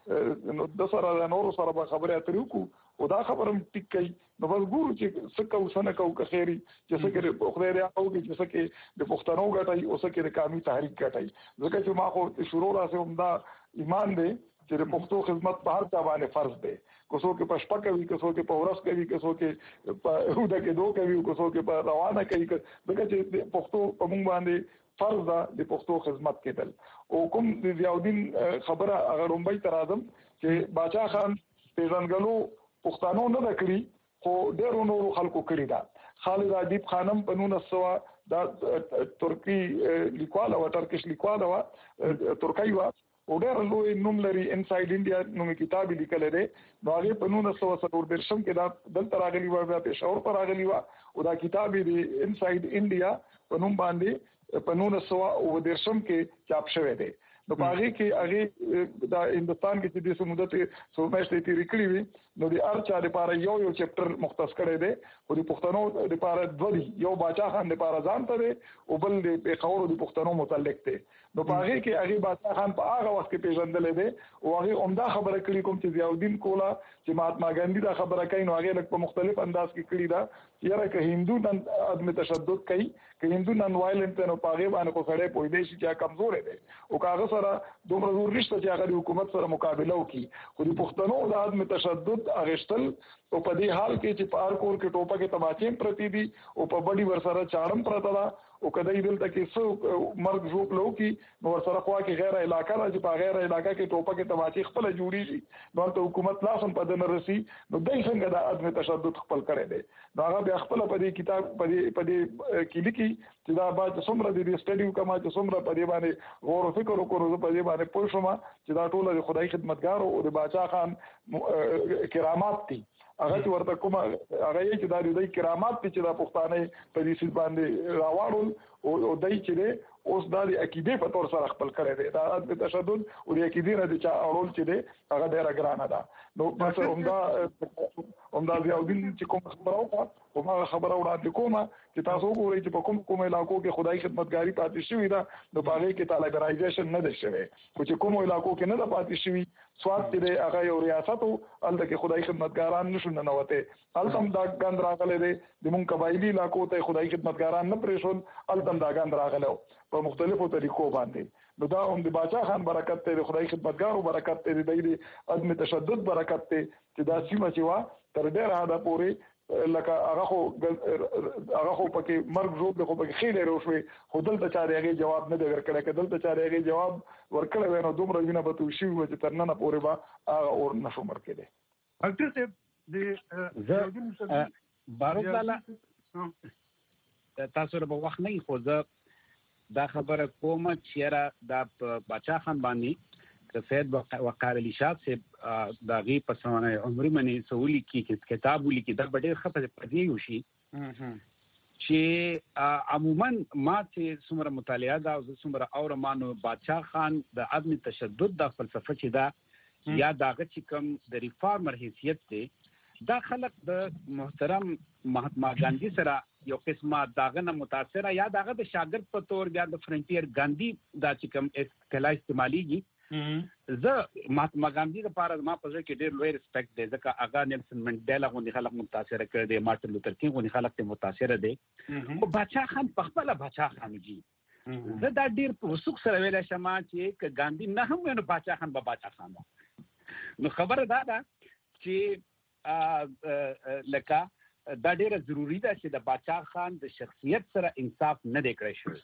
Speaker 7: کې نو د سره نور سره به خبرې اترې کو او دا خبرم ټیک کوي نو بس ګورو چې سکه وسنه کو که خیری چې سکه په خدای راو کې چې سکه د پښتنو غټي او سکه د قومي تحریک غټي ځکه چې ما خو شروع راځم همدا ایمان دی چې د پښتو خدمت په هر ځای باندې فرض دی کوڅو کې پښپا کوي کوڅو کې پورس کوي کوڅو کې په هوده کې دوه کوي کوڅو کې په روانه کوي دغه چې پښتو په موږ باندې فرض ده د پښتو خدمت کېدل او کوم د ضیاءالدین خبره هغه رومبای تر اعظم چې باچا خان پیژنګلو پښتنو نه نکړي خو ډېر نور خلکو کړی دا خالد ادیب خانم په 1900 دا ترکی لیکوال او ترکیش لیکوال او ترکی وا او ډېر لوی نوم لري انساید انډیا نومي کتاب لیکل دی نو هغه په 1940 کې دا دلته راغلی و په پېښور پر راغلی و او دا کتاب دی انساید انډیا په نوم باندې په 1940 کې چاپ شوی دی نو باغی کې هغه د هندستان کې چې د سمودت سومشتي تیری کړی وي نو د ارچا لپاره یو چپټر مختص کړی دی او د پښتنو لپاره دوی یو باچا خان لپاره ځان ته دی او بل د پیښور د پښتنو متعلق دی نو باغی کې هغه باچا خان په هغه وخت کې پیژندل دی او هغه عمده خبره کړې کوم چې ضیاءالدین کولا چې مهاتما ګاندھی دا خبره کوي نو هغه په مختلف انداز کې کړی دا یاره که هندو نن عدم تشدد کوي که هندو نن وایلنت نو پاغه باندې کو سړی پوي دی چې کمزور دی او کاغه سره دومره زور نشته چې هغه د حکومت سره مقابله وکړي خو د پښتنو د عدم تشدد اغشتل او په دې حال کې چې په هر کور کې ټوپکې تماچې پرتی دي او په بډي ورسره چاړم پرته ده او کدی دلته کې څو مرګ ژوب لو کې نو ورسره خوا کې غیر علاقہ راځي په غیر علاقہ کې ټوپکې تماچې خپل جوړیږي نو ته حکومت لاسم په دنه رسی نو دای څنګه د عدم تشدد خپل کړي دي نو هغه بیا خپل په دې کتاب په دې کې لیکي چې دا باید څومره د سټډي وکما چې څومره په دې باندې غور او فکر وکړو په دې باندې پوه شوم چې دا ټول د خدای خدمتګار او د باچا خان کرامات دي هغه چې ورته کوم هغه چې دا د کرامات چې د پښتانه په دې سیس باندې راوړل او دای چې اوس د عقیده په تور سره خپل کړی دی دا د تشدد او د عقیده نه چې اورول چې دی هغه ډیره ګرانه ده نو بس همدا ضیاءالدین چې کوم خبره وکړه هغه خبره وړاندې کومه چې تاسو وګورئ چې په کوم علاقو کې خدای خدمتګاری پاتې شوې ده نو باغې کې طالبرایزیشن نه ده شوی خو چې کوم علاقو کې نه ده پاتې شوی سواد دې هغه یو ریاست او الته کې خدای خدمتګاران نشو نه نوته التم دا ګند راغله دي د مون قبایلی علاقو ته خدای خدمتګاران نه پریشون التم دا ګند راغله په مختلفو طریقو باندې نو دا هم د باچا خان برکت ته د خدای خدمتګارو برکت ته د عدم تشدد برکت ته چې دا سیمه چې وا تر ډیره دا پورې لکه هغه خو پکې مرګ ژوب خو پکې خېلې روشوي خو دلته چا هغه جواب نه دی ورکړی که دلته چا هغه جواب ورکړی وای نو دومره وینه به توشي و چې تر نن پورې به هغه اور نشو مرکې دی
Speaker 4: ډاکټر صاحب د
Speaker 5: بارو تاسو په وخت نه خو دا خبره کومه چې دا باچا خان باندې د سید وقار علي شاه صاحب دا غي په سمانه عمري منی سہولی کی کتاب ولیکي دا ډېر خپه پدې یو شي چې عموما ما چې څومره مطالعه دا څومره اورمانو باچا خان د عدم تشدد د فلسفه چې دا یا داغه چې کوم د ریفارمر حیثیت دی دا خلک د محترم مهاتما ګاندھی سره یو قسمه داغه نه متاثره یا داغه د شاګرد په تور بیا د فرنټیر ګاندھی دا چې کوم اصطلاح استعماليږي زه مهاتما ګاندھی لپاره ما په ځکه ډېر لوی ریسپیکټ دی ځکه هغه نیلسن منډیلا غوندي خلک متاثر کړي دي مارټن لوتر کینګ غوندي خلک ته متاثر دي او بادشاہ خان په خپل بادشاہ خان جی زه دا ډېر وسوک سره ویل شم چې ک ګاندھی نه هم نو بادشاہ خان به بادشاہ خان نو خبره دا ده چې لکه دا ډیره ضروری ده چې د بادشاہ خان د شخصیت سره انصاف نه دی کړی شوی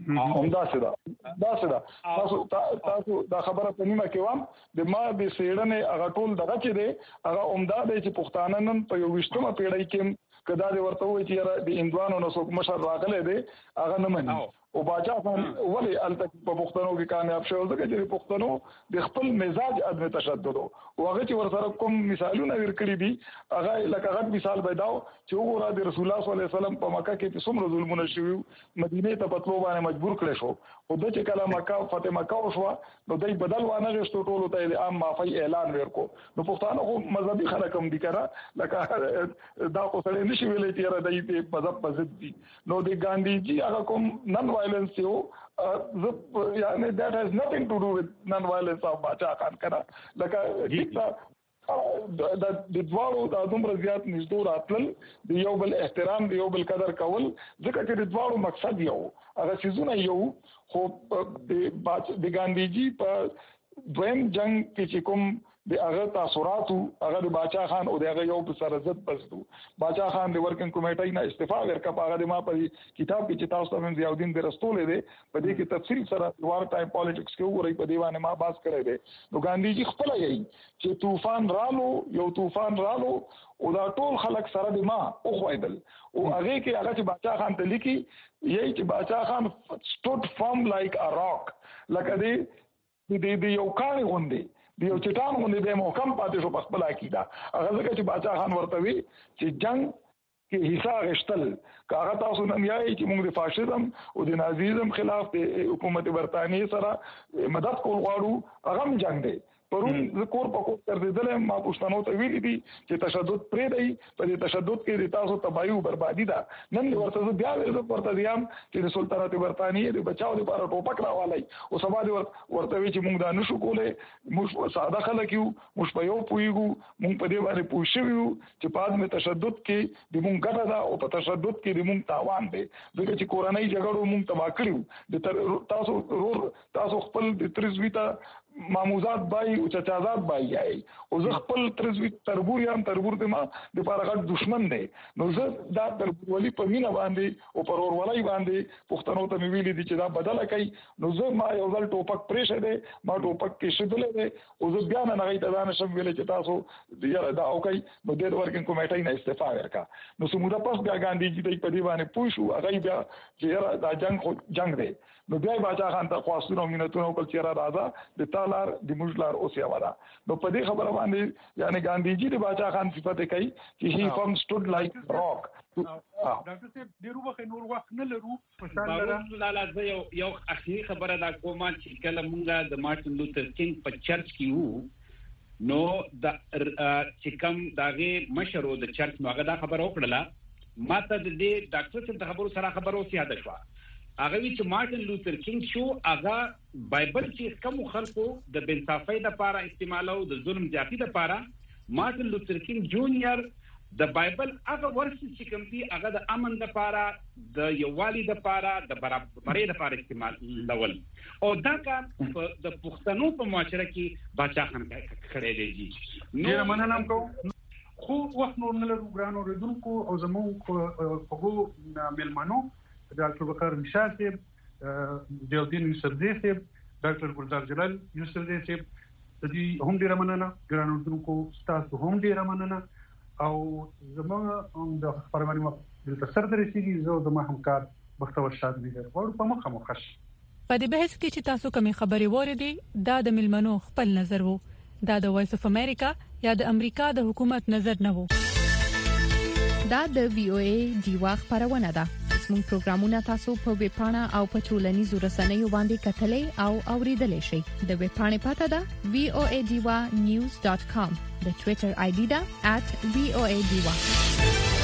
Speaker 7: دا څه تاسو دا خبره په نیمه کې وام د ما د سیړنې هغه ټول دغه چې دی هغه عمده دی چې پښتانه نن په 20مه پیړۍ کې کدا دی ورته وایي چې د هندوانو نو څوک مشر راغلی دی هغه نه مني او بادشاہ خان ولی الته په پښتنو کې کامیاب شو ځکه چې پښتنو د خپل مزاج عدم تشدد او هغه چې ورسره کوم مثالونه ورکړي دي هغه لکه غټ مثال پیداو چې وګوره د رسول الله صلی الله علیه وسلم په مکه کې څومره ظلمونه شوي مدینه ته پتلو باندې مجبور کړي شو او د چې کله مکه فتح مکه شو نو دای بدل وانه غشتو ټولو ته د عام معافی اعلان ورکو نو پښتانه خو مذهبي خلک هم دي کړه لکه دا خو سره نشي ویلې چې را دای په مذهب په ضد دي نو د ګاندھی جی هغه کوم نن violence یو یعنی that has nothing to do with non-violence of بادشاہ خان کړه لکه د دوارو د دومره زیات نږدې راتلل د یو بل احترام د یو بل قدر کول ځکه چې د دوارو مقصد یو هغه چیزونه یو خو د ګاندھی جی په دویم جنگ کې چې کوم د هغه تاثیرات هغه د بادشاہ خان او د هغه یو په سر ضد پسدو بادشاہ خان د ورکینګ کمیټې نه استعفا ورکړه په هغه د ما په کتاب کې چې تاسو ته ضیاءالدین درستولې ده په دې کې تفصیل سره وار ټایم پالیټکس کې وګورئ په دیوانه ما باس کړی دی نو ګاندھی جی خپل یې چې طوفان رالو او دا ټول خلک سره د ما او خویدل او هغه کې هغه چې بادشاہ خان ته لیکي یی چې بادشاہ خان stood firm like a rock لکه دې یو کاڼي غوندي د یو چټان غوندي د محکم پاتې شو په خپل عقیده هغه ځکه چې بادشاہ خان ورته وی چې جنگ کې حصہ غشتل کاغه تاسو نن یای چې موږ د فاشیزم او د نازیزم خلاف د حکومت برتانیې سره مدد کول غواړو هغه جنگ دی پرون کور په کور ترځیدل ما پښتنو ته ویلي دي چې تشدد پرې دی په دې تشدد کې د تاسو تباہي او بربادي ده نن ورته بیا ورته دیام چې د سلطنت برتانیې د بچاو لپاره ټوپک راوالي او سبا دې ورته وی چې موږ دا نشو کولای موږ ساده خلک یو موږ په یو پویګو موږ په دې باندې پوښیو چې په دې تشدد کې د موږ ګټه ده او په تشدد کې د موږ تاوان دی ځکه چې کورنۍ جګړو موږ تباہ کړیو تاسو خپل د ترزویتا ماموزات بای او چچازات بای یای او زه خپل ترزوی تربور ته ما د پارغت دشمن دی نو زه دا تربور ولی په مینا باندې او پر اور ولای باندې پښتنو ته ویلي دي چې دا بدله کوي نو زه ما یو ځل ټوپک پرېشه دی ما ټوپک کې شدلې دی او زه بیا نه غي ته دا نشم ویل چې تاسو یاره دا او کوي نو د ورکینګ کمیټې نه استعفا ورکا نو سموده پس بیا ګاندھی جی په دې باندې پوښو هغه بیا چې یاره دا جنگ دی نو بیا بادشاہ خان ته خواستونه مينتونه کول چې را راځه د تالار د مجلار او سیاوارا نو په دې خبره باندې یعنی ګاندھی جی د بادشاہ خان صفته کوي چې هی فم سټود لایک راک
Speaker 4: ډاکټر صاحب ډیرو وخت نور وخت نه لرو خوشاله
Speaker 5: لاله یو اخیری خبره دا کومه چې کله مونږه د مارټن لوتر کینګ په چرچ کې وو نو د چې کوم داغه مشرو د چرچ نو هغه دا خبره وکړه ماته د دې ډاکټر صاحب د خبرو سره خبرو سیاده شو هغه چې مارټن لوتر کینګ شو هغه بایبل چې کوم خلکو د بنصافۍ لپاره استعمالو د ظلم زیاتی لپاره مارټن لوتر کینګ جونیئر د بایبل هغه ورس چې کوم دی هغه د امن لپاره د یووالي لپاره د برابرۍ لپاره استعمال لول او دا کار د پښتنو په معاشره کې بادشاہ خان کړی دی
Speaker 4: نو مننه کوم خو وخت نور نه لرو ګرانو ردونکو او زموږ په ملمنو ډاکټر بکر نشاد صاحب ضیاءالدین یوسفزی صاحب ډاکټر ګلزار جلال یوسفزی صاحب د دې هم ډیره مننه ګرانو ردونکو تاسو هم ډیره مننه او زموږ د خبرونه د سر درسیږي زه د ما همکار بختور شاد دي ورو په مخه مخش
Speaker 9: په دې بحث کې چې تاسو کومې خبرې وریدي دا د ملمنو خپل نظر وو دا د وایس اف امریکا یا د امریکا د حکومت نظر نه وو
Speaker 8: دا د وی او ای دیوا خبرونه ده موږ پروګرامونه تاسو په ویب پاڼه او په ټولنیزو رسنیو باندې کتلې او اوریدلې شئ د ویب پاڼې پته ده voadiwa.news.com د ټوئیټر آی ډي ده @voadiwa